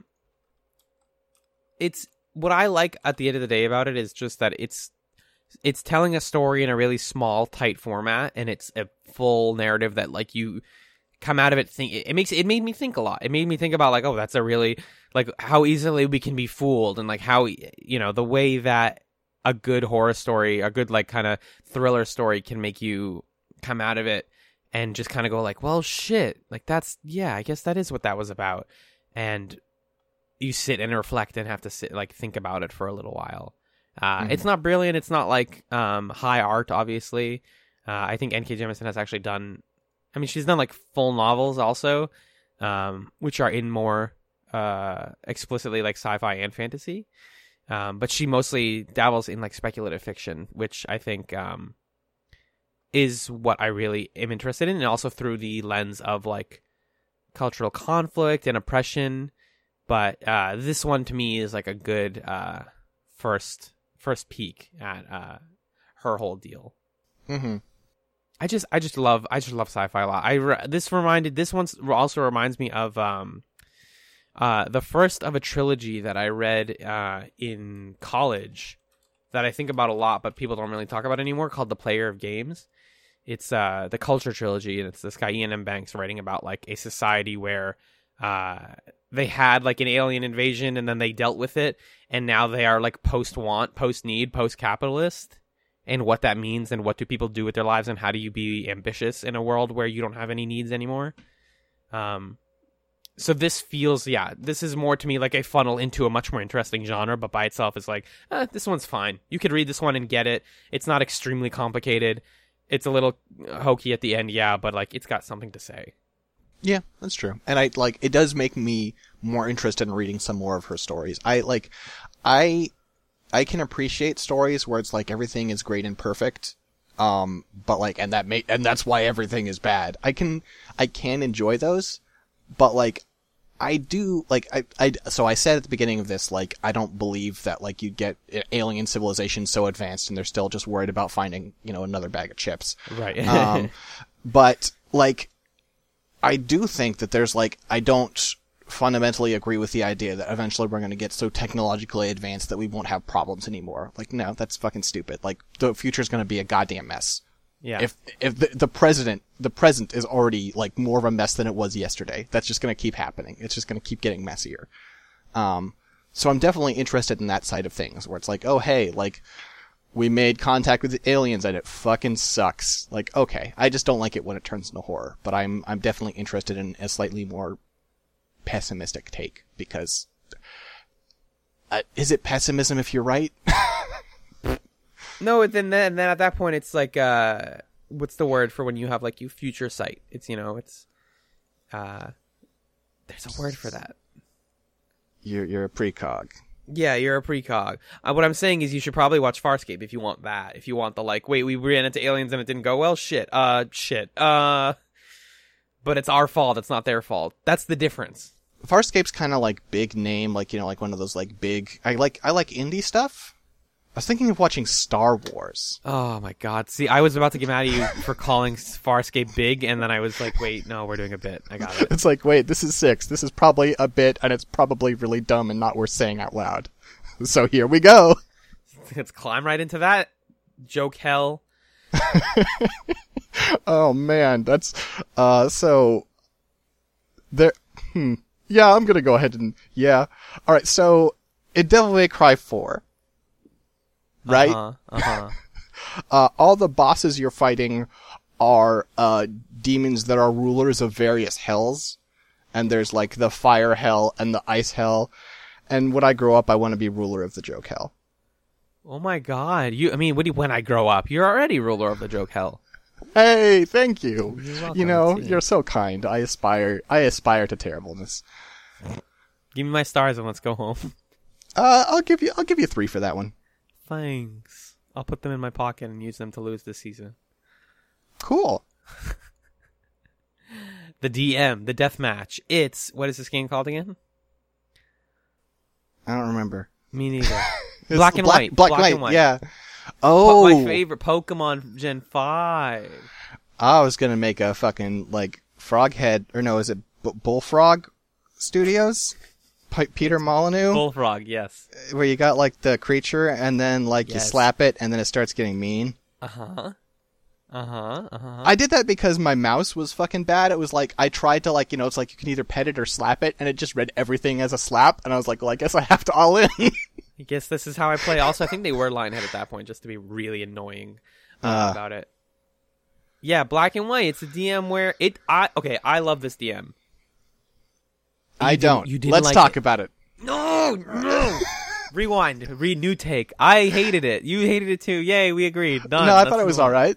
what I like at the end of the day about it is just that it's telling a story in a really small, tight format, and it's a full narrative that, like, you come out of it it made me think a lot. It made me think about, like, oh, that's a really, like, how easily we can be fooled, and like how, the way that a good horror story, a good like kind of thriller story can make you come out of it and just kind of go like, well, shit, like that's, yeah, I guess that is what that was about. And you sit and reflect and have to think about it for a little while. It's not brilliant. It's not like high art, obviously. I think N.K. Jemisin has actually done, I mean, she's done like full novels also, which are in more explicitly like sci-fi and fantasy. But she mostly dabbles in like speculative fiction, which I think is what I really am interested in, and also through the lens of like cultural conflict and oppression. But this one to me is like a good first peek at her whole deal. Mm-hmm. I just love sci-fi a lot. This one also reminds me of the first of a trilogy that I read in college that I think about a lot, but people don't really talk about anymore, called The Player of Games. It's the Culture Trilogy, and it's this guy Ian M. Banks writing about like a society where they had like an alien invasion, and then they dealt with it, and now they are like post-want, post-need, post-capitalist, and what that means, and what do people do with their lives, and how do you be ambitious in a world where you don't have any needs anymore. So this feels, this is more to me like a funnel into a much more interesting genre, but by itself is like, this one's fine. You could read this one and get it. It's not extremely complicated. It's a little hokey at the end, but like it's got something to say. Yeah, that's true. And it does make me more interested in reading some more of her stories. I can appreciate stories where it's like everything is great and perfect. But like, and that's why everything is bad. I can enjoy those. But like, I do, like, so I said at the beginning of this, like, I don't believe that, like, you'd get alien civilization so advanced and they're still just worried about finding, another bag of chips. Right. But, like, I do think that there's, like, I don't fundamentally agree with the idea that eventually we're going to get so technologically advanced that we won't have problems anymore. Like, no, that's fucking stupid. Like, the future's going to be a goddamn mess. Yeah. If the present is already like more of a mess than it was yesterday, that's just going to keep happening. It's just going to keep getting messier. So I'm definitely interested in that side of things where it's like, oh, hey, like we made contact with the aliens and it fucking sucks. Like, okay, I just don't like it when it turns into horror, but I'm definitely interested in a slightly more pessimistic take because is it pessimism if you're right? No, then at that point it's like what's the word for when you have like you future sight? It's it's there's a word for that. You're a precog. Yeah, you're a precog. What I'm saying is you should probably watch Farscape if you want that. If you want the like, wait, we ran into aliens and it didn't go well. Shit. But it's our fault. It's not their fault. That's the difference. Farscape's kind of like big name, like like one of those like big. I like indie stuff. I was thinking of watching Star Wars. Oh my god. See, I was about to get mad at you for calling Farscape big, and then I was like, wait, no, we're doing a bit. I got it. It's like, wait, this is 6. This is probably a bit, and it's probably really dumb and not worth saying out loud. So here we go. Let's climb right into that. Joke hell. Oh man, that's, so, there, yeah, I'm gonna go ahead and, yeah. Alright, so, in Devil May Cry 4, right? All the bosses you're fighting are demons that are rulers of various hells. And there's like the fire hell and the ice hell. And when I grow up, I want to be ruler of the joke hell. Oh my god. When I grow up, you're already ruler of the joke hell. Hey, thank you. You're welcome. You're so kind. I aspire to terribleness. Give me my stars and let's go home. I'll give you 3 for that one. Thanks. I'll put them in my pocket and use them to lose this season. Cool. The DM, the deathmatch. What is this game called again? I don't remember. Me neither. Black and White. Black and White, yeah. Oh. My favorite Pokemon Gen 5. I was gonna make a fucking, like, Froghead, or no, is it Bullfrog Studios? Peter Molyneux? Bullfrog, yes. Where you got, like, the creature, and then, like, you slap it, and then it starts getting mean. I did that because my mouse was fucking bad. It was like, I tried to, like, it's like you can either pet it or slap it, and it just read everything as a slap, and I was like, well, I guess I have to all in. I guess this is how I play. Also, I think they were Lionhead at that point, just to be really annoying about it. Yeah, Black and White. It's a DM where I love this DM. I don't. You didn't Let's like talk it. about it. No. Rewind. New take. I hated it. You hated it too. Yay, we agreed. Done. No, I thought it was all right.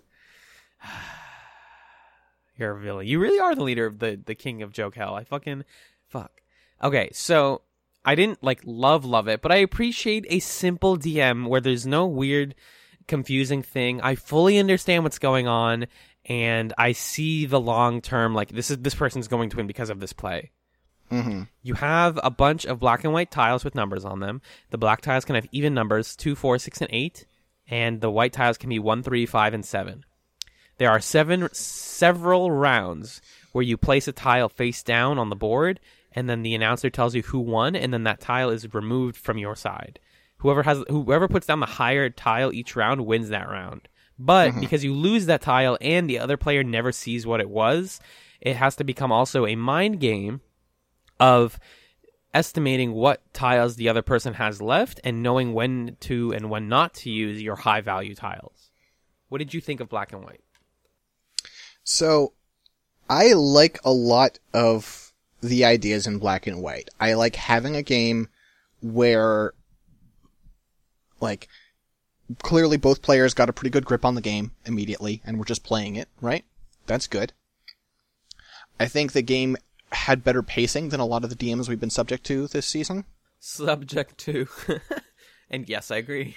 You're a villain. You really are the leader of the king of joke hell. Fuck. Okay, so I didn't love it, but I appreciate a simple DM where there's no weird, confusing thing. I fully understand what's going on, and I see the long term. Like this person's going to win because of this play. Mm-hmm. You have a bunch of black and white tiles with numbers on them. The black tiles can have even numbers 2, 4, 6, and 8, and the white tiles can be 1, 3, 5, and 7. There are several rounds where you place a tile face down on the board, and then the announcer tells you who won, and then that tile is removed from your side. Whoever puts down the higher tile each round wins that round. But because you lose that tile and the other player never sees what it was, it has to become also a mind game of estimating what tiles the other person has left and knowing when to and when not to use your high value tiles. What did you think of Black and White? So, I like a lot of the ideas in Black and White. I like having a game where, like, clearly both players got a pretty good grip on the game immediately, and we're just playing it, right? That's good. I think the game had better pacing than a lot of the DMs we've been subject to this season. Subject to. And yes, I agree.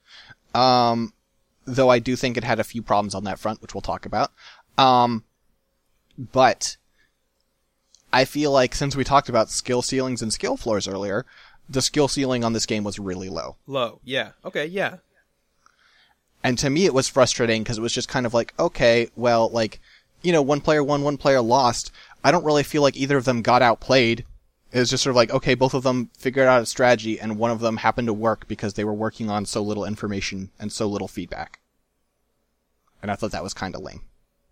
Though I do think it had a few problems on that front, which we'll talk about. But I feel like since we talked about skill ceilings and skill floors earlier, the skill ceiling on this game was really low. Low, yeah. Okay, yeah. And to me, it was frustrating because it was just kind of like, okay, well, like, you know, one player won, one player lost. I don't really feel like either of them got outplayed. It was just sort of like, okay, both of them figured out a strategy, and one of them happened to work because they were working on so little information and so little feedback. And I thought that was kind of lame.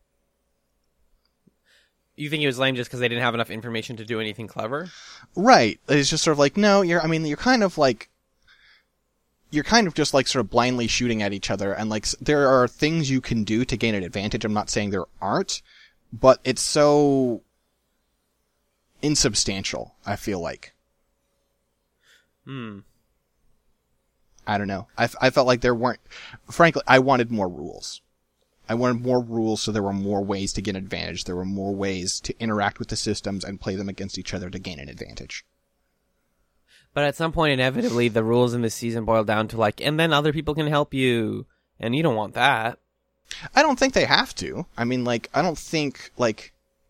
You think it was lame just because they didn't have enough information to do anything clever? Right. It's just sort of like, no, you're kind of just like sort of blindly shooting at each other, and like there are things you can do to gain an advantage. I'm not saying there aren't, but it's so insubstantial, I feel like. I don't know. I felt like there weren't, frankly, I wanted more rules. I wanted more rules so there were more ways to get an advantage. There were more ways to interact with the systems and play them against each other to gain an advantage. But at some point, inevitably, the rules in this season boil down to like, and then other people can help you, and you don't want that. I don't think they have to. I mean, like, I don't think, like,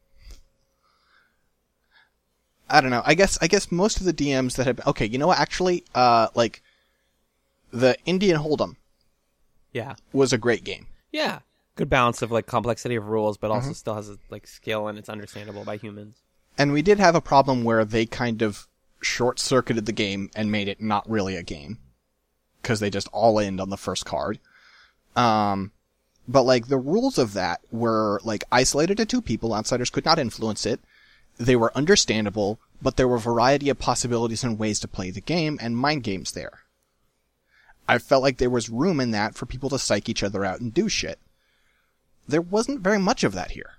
I don't know. I guess most of the DMs that have, okay, you know what, actually, like, the Indian Hold'em. Yeah. Was a great game. Yeah. Good balance of like complexity of rules, but also still has like skill and it's understandable by humans. And we did have a problem where they kind of short-circuited the game and made it not really a game. Because they just all-in on the first card. But like the rules of that were like isolated to two people, outsiders could not influence it. They were understandable, but there were a variety of possibilities and ways to play the game and mind games there. I felt like there was room in that for people to psych each other out and do shit. There wasn't very much of that here.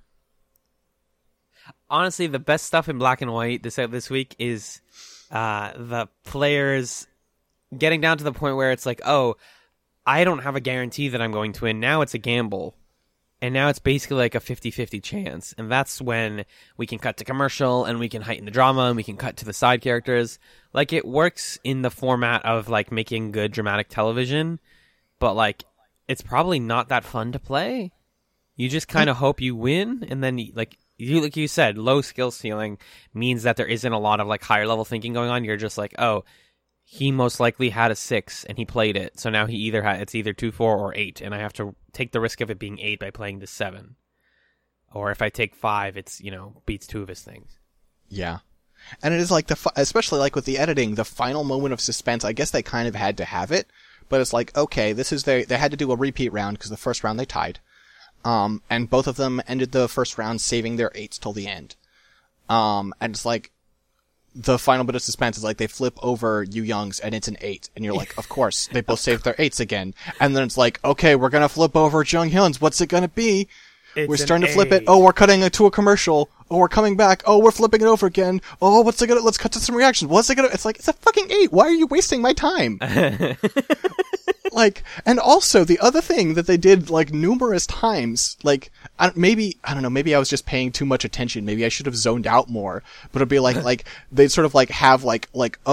Honestly, the best stuff in Black and White this week is the players getting down to the point where it's like, oh, I don't have a guarantee that I'm going to win. Now it's a gamble. And now it's basically like a 50-50 chance. And that's when we can cut to commercial and we can heighten the drama and we can cut to the side characters. Like, it works in the format of, like, making good dramatic television. But, like, it's probably not that fun to play. You just kind of hope you win. And then, like you said, low skill ceiling means that there isn't a lot of, like, higher level thinking going on. You're just like, oh, he most likely had a 6 and he played it. So now it's either 2, 4, or 8. And I have to take the risk of it being 8 by playing the 7. Or if I take 5, it's, beats 2 of his things. Yeah. And it is like especially like with the editing, the final moment of suspense, I guess they kind of had to have it, but it's like, okay, they had to do a repeat round because the first round they tied. And both of them ended the first round saving their 8s till the end. And it's like, the final bit of suspense is like they flip over Yu Young's and it's an 8. And you're like, of course, they both saved their 8s again. And then it's like, okay, we're gonna flip over Jung Hyun's. What's it gonna be? We're starting to flip it. Oh, we're cutting it to a commercial. Oh, we're coming back. Oh, we're flipping it over again. Oh, let's cut to some reactions. It's like, it's a fucking 8. Why are you wasting my time? Like, and also the other thing that they did like numerous times, like, I don't know, maybe I was just paying too much attention. Maybe I should have zoned out more, but it'd be like they'd sort of like have like,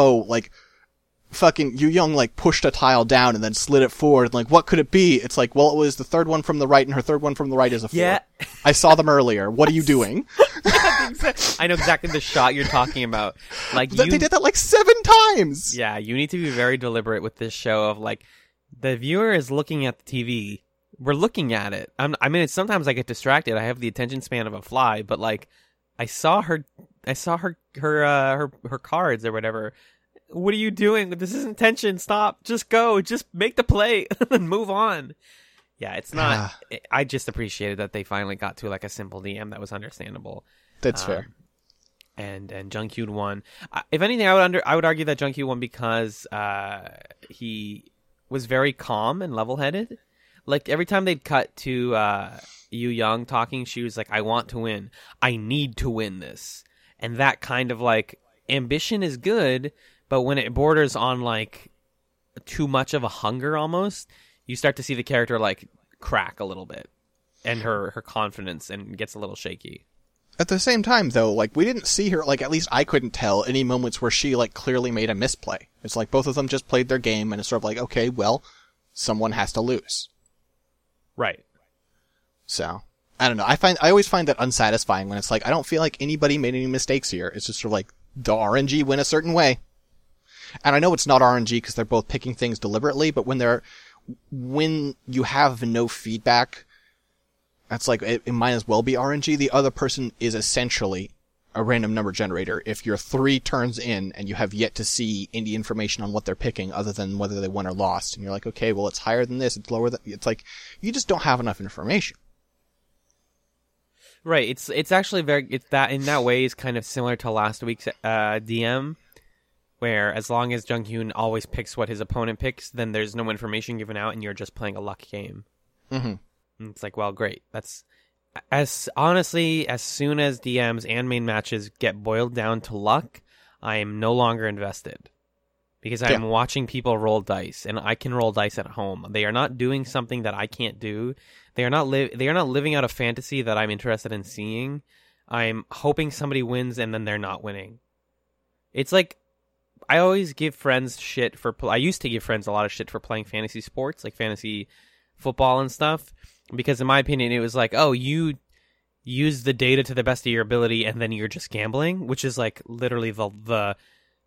fucking Yu Young like pushed a tile down and then slid it forward. And like, what could it be? It's like, well, it was the third one from the right and her third one from the right is a 4. Yeah. I saw them earlier. What are you doing? I know exactly the shot you're talking about. Like, they did that like 7 times. Yeah, you need to be very deliberate with this show of like, the viewer is looking at the TV. We're looking at it. Sometimes I get distracted. I have the attention span of a fly, but like, I saw her cards or whatever. What are you doing? This isn't tension. Stop. Just go. Just make the play and move on. Yeah, it's not. I just appreciated that they finally got to like a simple DM that was understandable. That's fair. And Jung Hyun won. If anything, I would argue that Jung Hyun won because he was very calm and level-headed. Like, every time they'd cut to Yu Young talking, she was like, I want to win. I need to win this. And that kind of, like, ambition is good, but when it borders on, like, too much of a hunger almost, you start to see the character, like, crack a little bit. And her confidence and gets a little shaky. At the same time, though, like, we didn't see her, like, at least I couldn't tell any moments where she, like, clearly made a misplay. It's like both of them just played their game, and it's sort of like, okay, well, someone has to lose. Right. So, I don't know. I always find that unsatisfying when it's like, I don't feel like anybody made any mistakes here. It's just sort of like, the RNG went a certain way. And I know it's not RNG because they're both picking things deliberately, but when you have no feedback, that's like, it might as well be RNG. The other person is essentially a random number generator. If you're 3 turns in and you have yet to see any information on what they're picking other than whether they won or lost, and you're like, okay, well, it's higher than this, it's lower than, it's like, you just don't have enough information. Right. It's actually it's that in that way is kind of similar to last week's DM, where as long as Jung Hyun always picks what his opponent picks, then there's no information given out, and you're just playing a luck game. Mm-hmm. And it's like, well, great. That's honestly, as soon as DMs and main matches get boiled down to luck, I am no longer invested. Because I'm watching people roll dice, and I can roll dice at home. They are not doing something that I can't do. They are not living out a fantasy that I'm interested in seeing. I'm hoping somebody wins, and then they're not winning. It's like, I always give friends shit for... I used to give friends a lot of shit for playing fantasy sports, like fantasy football and stuff. Because in my opinion, it was like, oh, you use the data to the best of your ability, and then you're just gambling, which is like literally the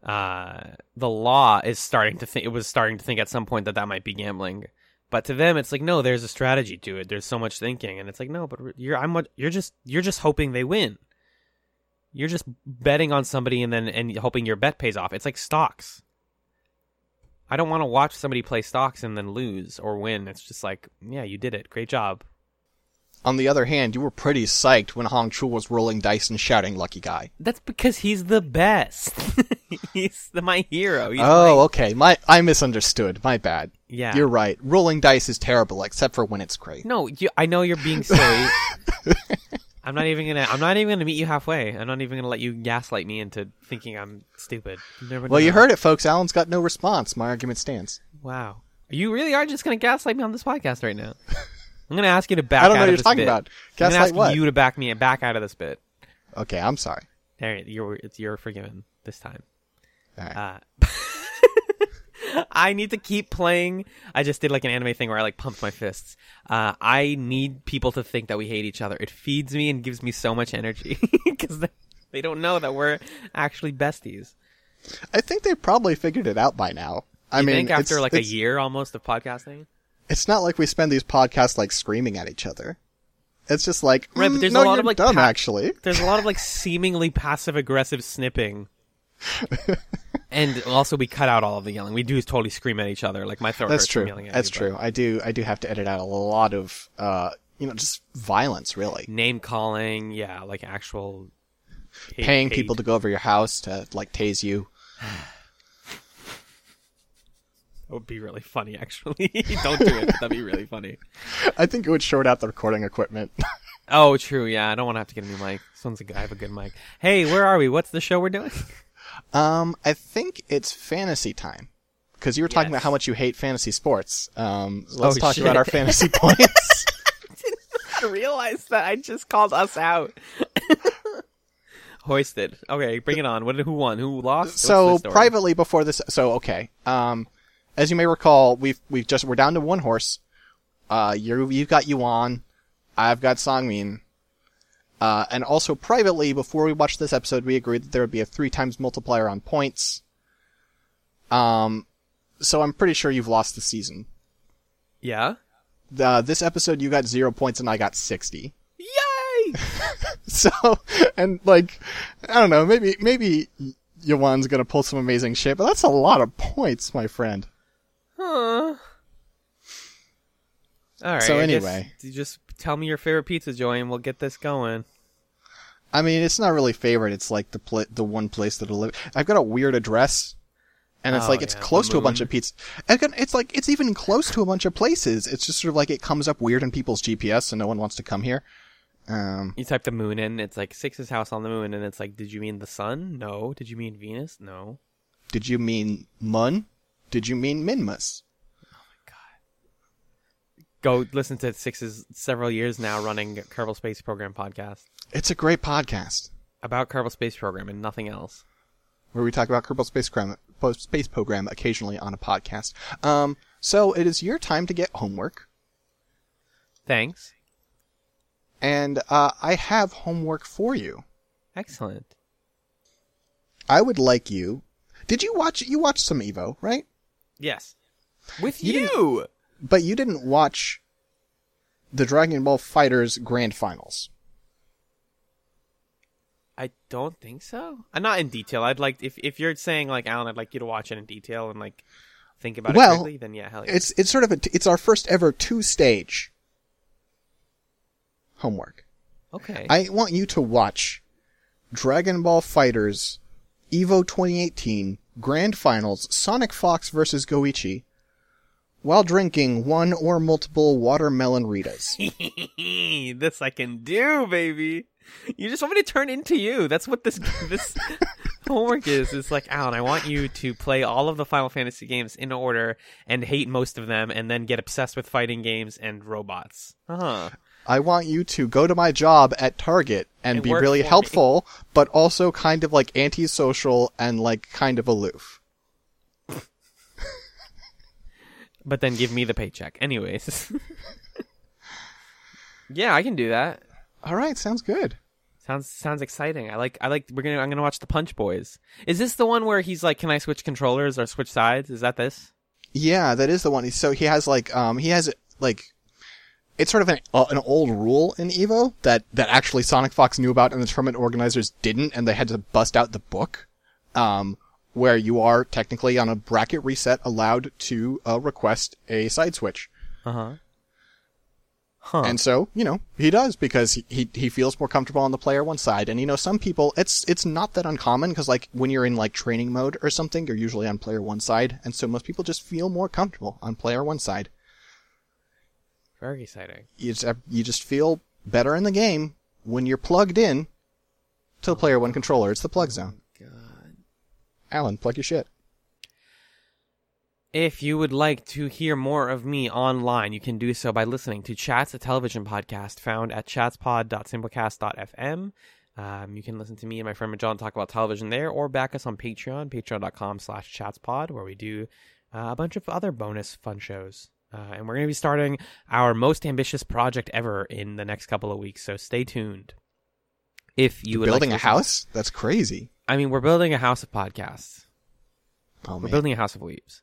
law is starting to think. It was starting to think at some point that might be gambling, but to them, it's like, no, there's a strategy to it. There's so much thinking, and it's like, no, but you're just hoping they win. You're just betting on somebody and hoping your bet pays off. It's like stocks. I don't want to watch somebody play stocks and then lose or win. It's just like, yeah, you did it. Great job. On the other hand, you were pretty psyched when Hong Chul was rolling dice and shouting "lucky guy." That's because he's the best. He's my hero. Okay. I misunderstood. My bad. Yeah. You're right. Rolling dice is terrible, except for when it's great. No, I know you're being silly. I'm not even gonna meet you halfway. I'm not even gonna let you gaslight me into thinking I'm stupid. You heard it, folks. Alan's got no response. My argument stands. Wow. You really are just gonna gaslight me on this podcast right now. I'm going to ask you to back out of this bit. I don't know what you're talking about. I'm going to ask you to back out of this bit. Okay, I'm sorry. There, you're forgiven this time. All right. I need to keep playing. I just did like an anime thing where I like pumped my fists. I need people to think that we hate each other. It feeds me and gives me so much energy because they don't know that we're actually besties. I think they've probably figured it out by now. I think after like a year almost of podcasting? It's not like we spend these podcasts like screaming at each other. It's just like, right, but there's a lot of like dumb, actually. There's a lot of like seemingly passive aggressive snipping. And also we cut out all of the yelling. We do totally scream at each other. Like my throat hurts from yelling at you. That's true. I do have to edit out a lot of just violence, really. Name calling, yeah, like actual paying people to go over your house to like tase you. That would be really funny, actually. Don't do it. That'd be really funny. I think it would short out the recording equipment. Oh, true. Yeah, I don't want to have to get a new mic. I have a good mic. Hey, where are we? What's the show we're doing? I think it's fantasy time. Because you were talking about how much you hate fantasy sports. Let's talk about our fantasy points. I didn't realize that. I just called us out. Hoisted. Okay, bring it on. Who won? Who lost? So privately before this. So okay. As you may recall, we're down to one horse. You've got Yuan, I've got Sangmin, and also privately before we watched this episode, we agreed that there would be a 3 times multiplier on points. So I'm pretty sure you've lost the season. Yeah. This episode you got 0 points and I got 60. Yay! So, and like, I don't know, maybe Yuan's gonna pull some amazing shit, but that's a lot of points, my friend. Huh. All right. So anyway, you just tell me your favorite pizza, Joey, and we'll get this going. I mean, it's not really favorite. It's like the one place that'll live. I've got a weird address, and it's it's close to a bunch of pizza. It's even close to a bunch of places. It's just sort of like it comes up weird in people's GPS, so no one wants to come here. You type the moon in. It's like Six's house on the moon, and it's like, did you mean the sun? No. Did you mean Venus? No. Did you mean Mun? Did you mean Minmus? Oh my god. Go listen to Six's several years now running Kerbal Space Program podcast. It's a great podcast. About Kerbal Space Program and nothing else. Where we talk about Kerbal Space Program occasionally on a podcast. So it is your time to get homework. Thanks. and I have homework for you. Excellent. I would like you... Did you watch some EVO, right? Yes. With You you! But you didn't watch the Dragon Ball FighterZ Grand Finals. I don't think so. Not in detail. I'd like if you're saying like Alan, I'd like you to watch it in detail and like think about it quickly. Then yeah, hell yeah. It's sort of it's our first ever 2-stage homework. Okay. I want you to watch Dragon Ball FighterZ EVO 2018 Grand Finals Sonic Fox vs. Goichi while drinking one or multiple watermelon Ritas. This I can do, baby. You just want me to turn into you. That's what this homework is. It's like, Alan, I want you to play all of the Final Fantasy games in order and hate most of them and then get obsessed with fighting games and robots. Uh-huh. I want you to go to my job at Target and be really helpful, but also kind of like antisocial and like kind of aloof. But then give me the paycheck. Anyways. Yeah, I can do that. All right, sounds good. Sounds exciting. I'm gonna watch the Punch Boys. Is this the one where he's like, can I switch controllers or switch sides? Is that this? Yeah, that is the one. So he has it's sort of an old rule in EVO that actually Sonic Fox knew about and the tournament organizers didn't, and they had to bust out the book, where you are technically on a bracket reset allowed to request a side switch. Uh-huh. Huh. And so, he does because he feels more comfortable on the player one side. And some people, it's not that uncommon because like when you're in like training mode or something, you're usually on player one side. And so most people just feel more comfortable on player one side. Very exciting. You just feel better in the game when you're plugged in to the player one controller. It's the plug zone. God. Alan, plug your shit. If you would like to hear more of me online, you can do so by listening to Chats, a television podcast found at chatspod.simplecast.fm. You can listen to me and my friend Magellan talk about television there, or back us on Patreon, patreon.com/chatspod, where we do a bunch of other bonus fun shows. And we're going to be starting our most ambitious project ever in the next couple of weeks, so stay tuned. If you would building like a house? That's crazy. I mean, we're building a house of podcasts. Oh, man. We're building a house of weebs.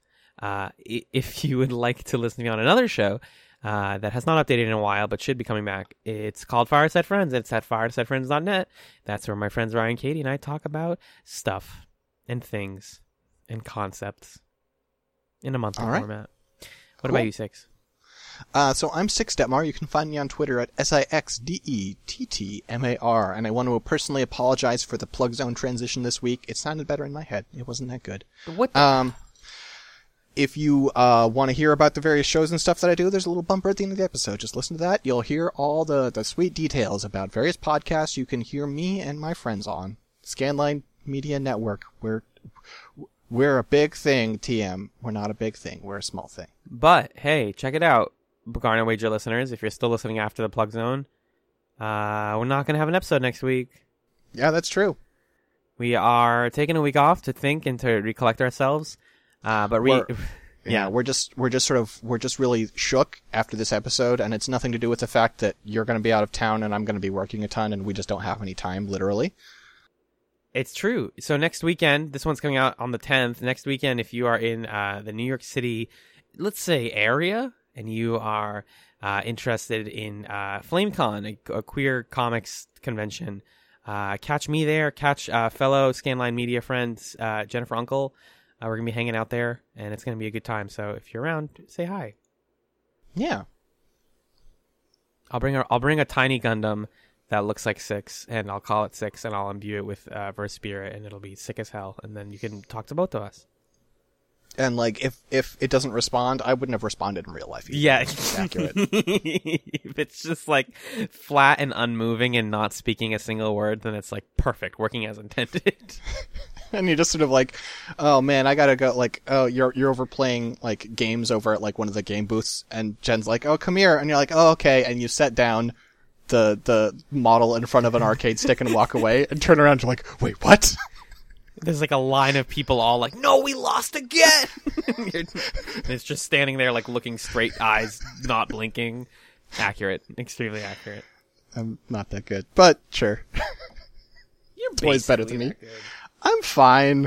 If you would like to listen to me on another show that has not updated in a while but should be coming back, it's called Fireside Friends. It's at firesidefriends.net. That's where my friends Ryan, Katie, and I talk about stuff and things and concepts in a monthly format. What about you, Six? So I'm Six Detmar. You can find me on Twitter at SIXDETTMAR. And I want to personally apologize for the plug zone transition this week. It sounded better in my head. It wasn't that good. What the... If you want to hear about the various shows and stuff that I do, there's a little bumper at the end of the episode. Just listen to that. You'll hear all the sweet details about various podcasts you can hear me and my friends on. Scanline Media Network. We're a big thing, TM. We're not a big thing. We're a small thing. But, hey, check it out, Garnet Wager listeners. If you're still listening after the plug zone, we're not going to have an episode next week. Yeah, that's true. We are taking a week off to think and to recollect ourselves. We're just really shook after this episode, and it's nothing to do with the fact that you're going to be out of town and I'm going to be working a ton, and we just don't have any time, literally. It's true. So next weekend, this one's coming out on the 10th. Next weekend, if you are in the New York City, let's say, area, and you are interested in FlameCon, a queer comics convention, catch me there. Catch fellow Scanline Media friends, Jennifer Uncle. We're going to be hanging out there, and it's going to be a good time. So if you're around, say hi. Yeah. I'll bring a tiny Gundam that looks like Six, and I'll call it Six, and I'll imbue it with Verse Spirit, and it'll be sick as hell. And then you can talk to both of us. And like, if it doesn't respond, I wouldn't have responded in real life either. Yeah. It's accurate. If it's just like flat and unmoving and not speaking a single word, then it's like perfect, working as intended. And you're just sort of like, oh man, I gotta go. Like, oh, you're over playing like games over at like one of the game booths, and Jen's like, oh, come here, and you're like, oh, okay, and you set down the model in front of an arcade stick and walk away, and turn around, and you're like, wait, what? There's like a line of people all like, no, we lost again. And it's just standing there like looking straight, eyes not blinking. Accurate, extremely accurate. I'm not that good, but sure. You're Toy's better than basically me. that good. I'm fine.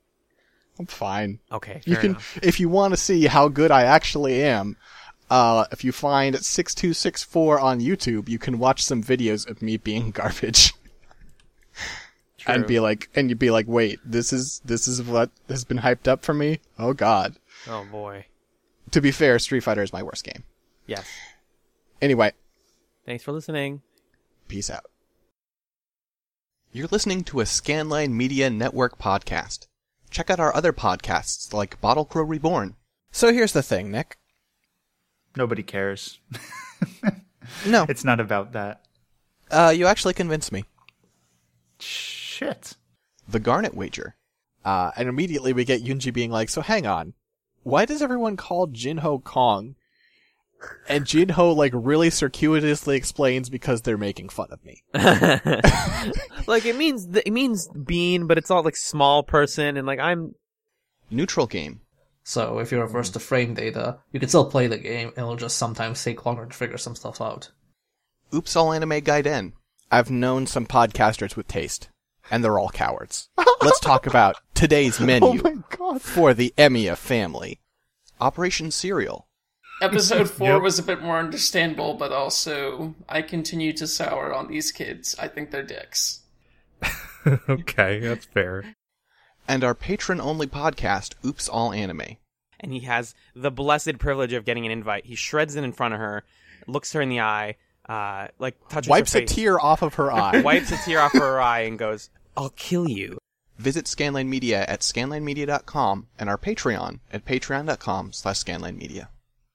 Okay, You fair can, enough. if you want to see how good I actually am, if you find 6264 on YouTube, you can watch some videos of me being garbage. And True. you'd be like, wait, this is what has been hyped up for me? Oh god. Oh boy. To be fair, Street Fighter is my worst game. Yes. Anyway, Thanks for listening. peace out. You're listening to a Scanline Media Network podcast. Check out our other podcasts like Bottle Crow Reborn. So here's the thing, Nick. Nobody cares. No, It's not about that. you actually convinced me. Shit. The Garnet Wager. And immediately we get Yunji being like, so hang on. Why does everyone call Jinho Kong? And Jinho, like, really circuitously explains because they're making fun of me. Like it means bean, but it's all like small person, and like I'm. Neutral game. So if you reverse the frame data, you can still play the game, and it'll just sometimes take longer to figure some stuff out. Oops All Anime Gaiden. I've known some podcasters with taste, and they're all cowards. Let's talk about today's menu for the Emiya family. Operation Cereal. Episode 4 Yep. was a bit more understandable, but also I continue to sour on these kids. I think they're dicks. Okay, that's fair. And our patron-only podcast, Oops All Anime. And he has the blessed privilege of getting an invite. He shreds it in front of her, looks her in the eye, like touches Wipes her a face, tear off of her eye. wipes a tear off her eye, and goes, "I'll kill you." Visit Scanline Media at scanlinemedia.com and our Patreon at patreon.com/scanlinemedia.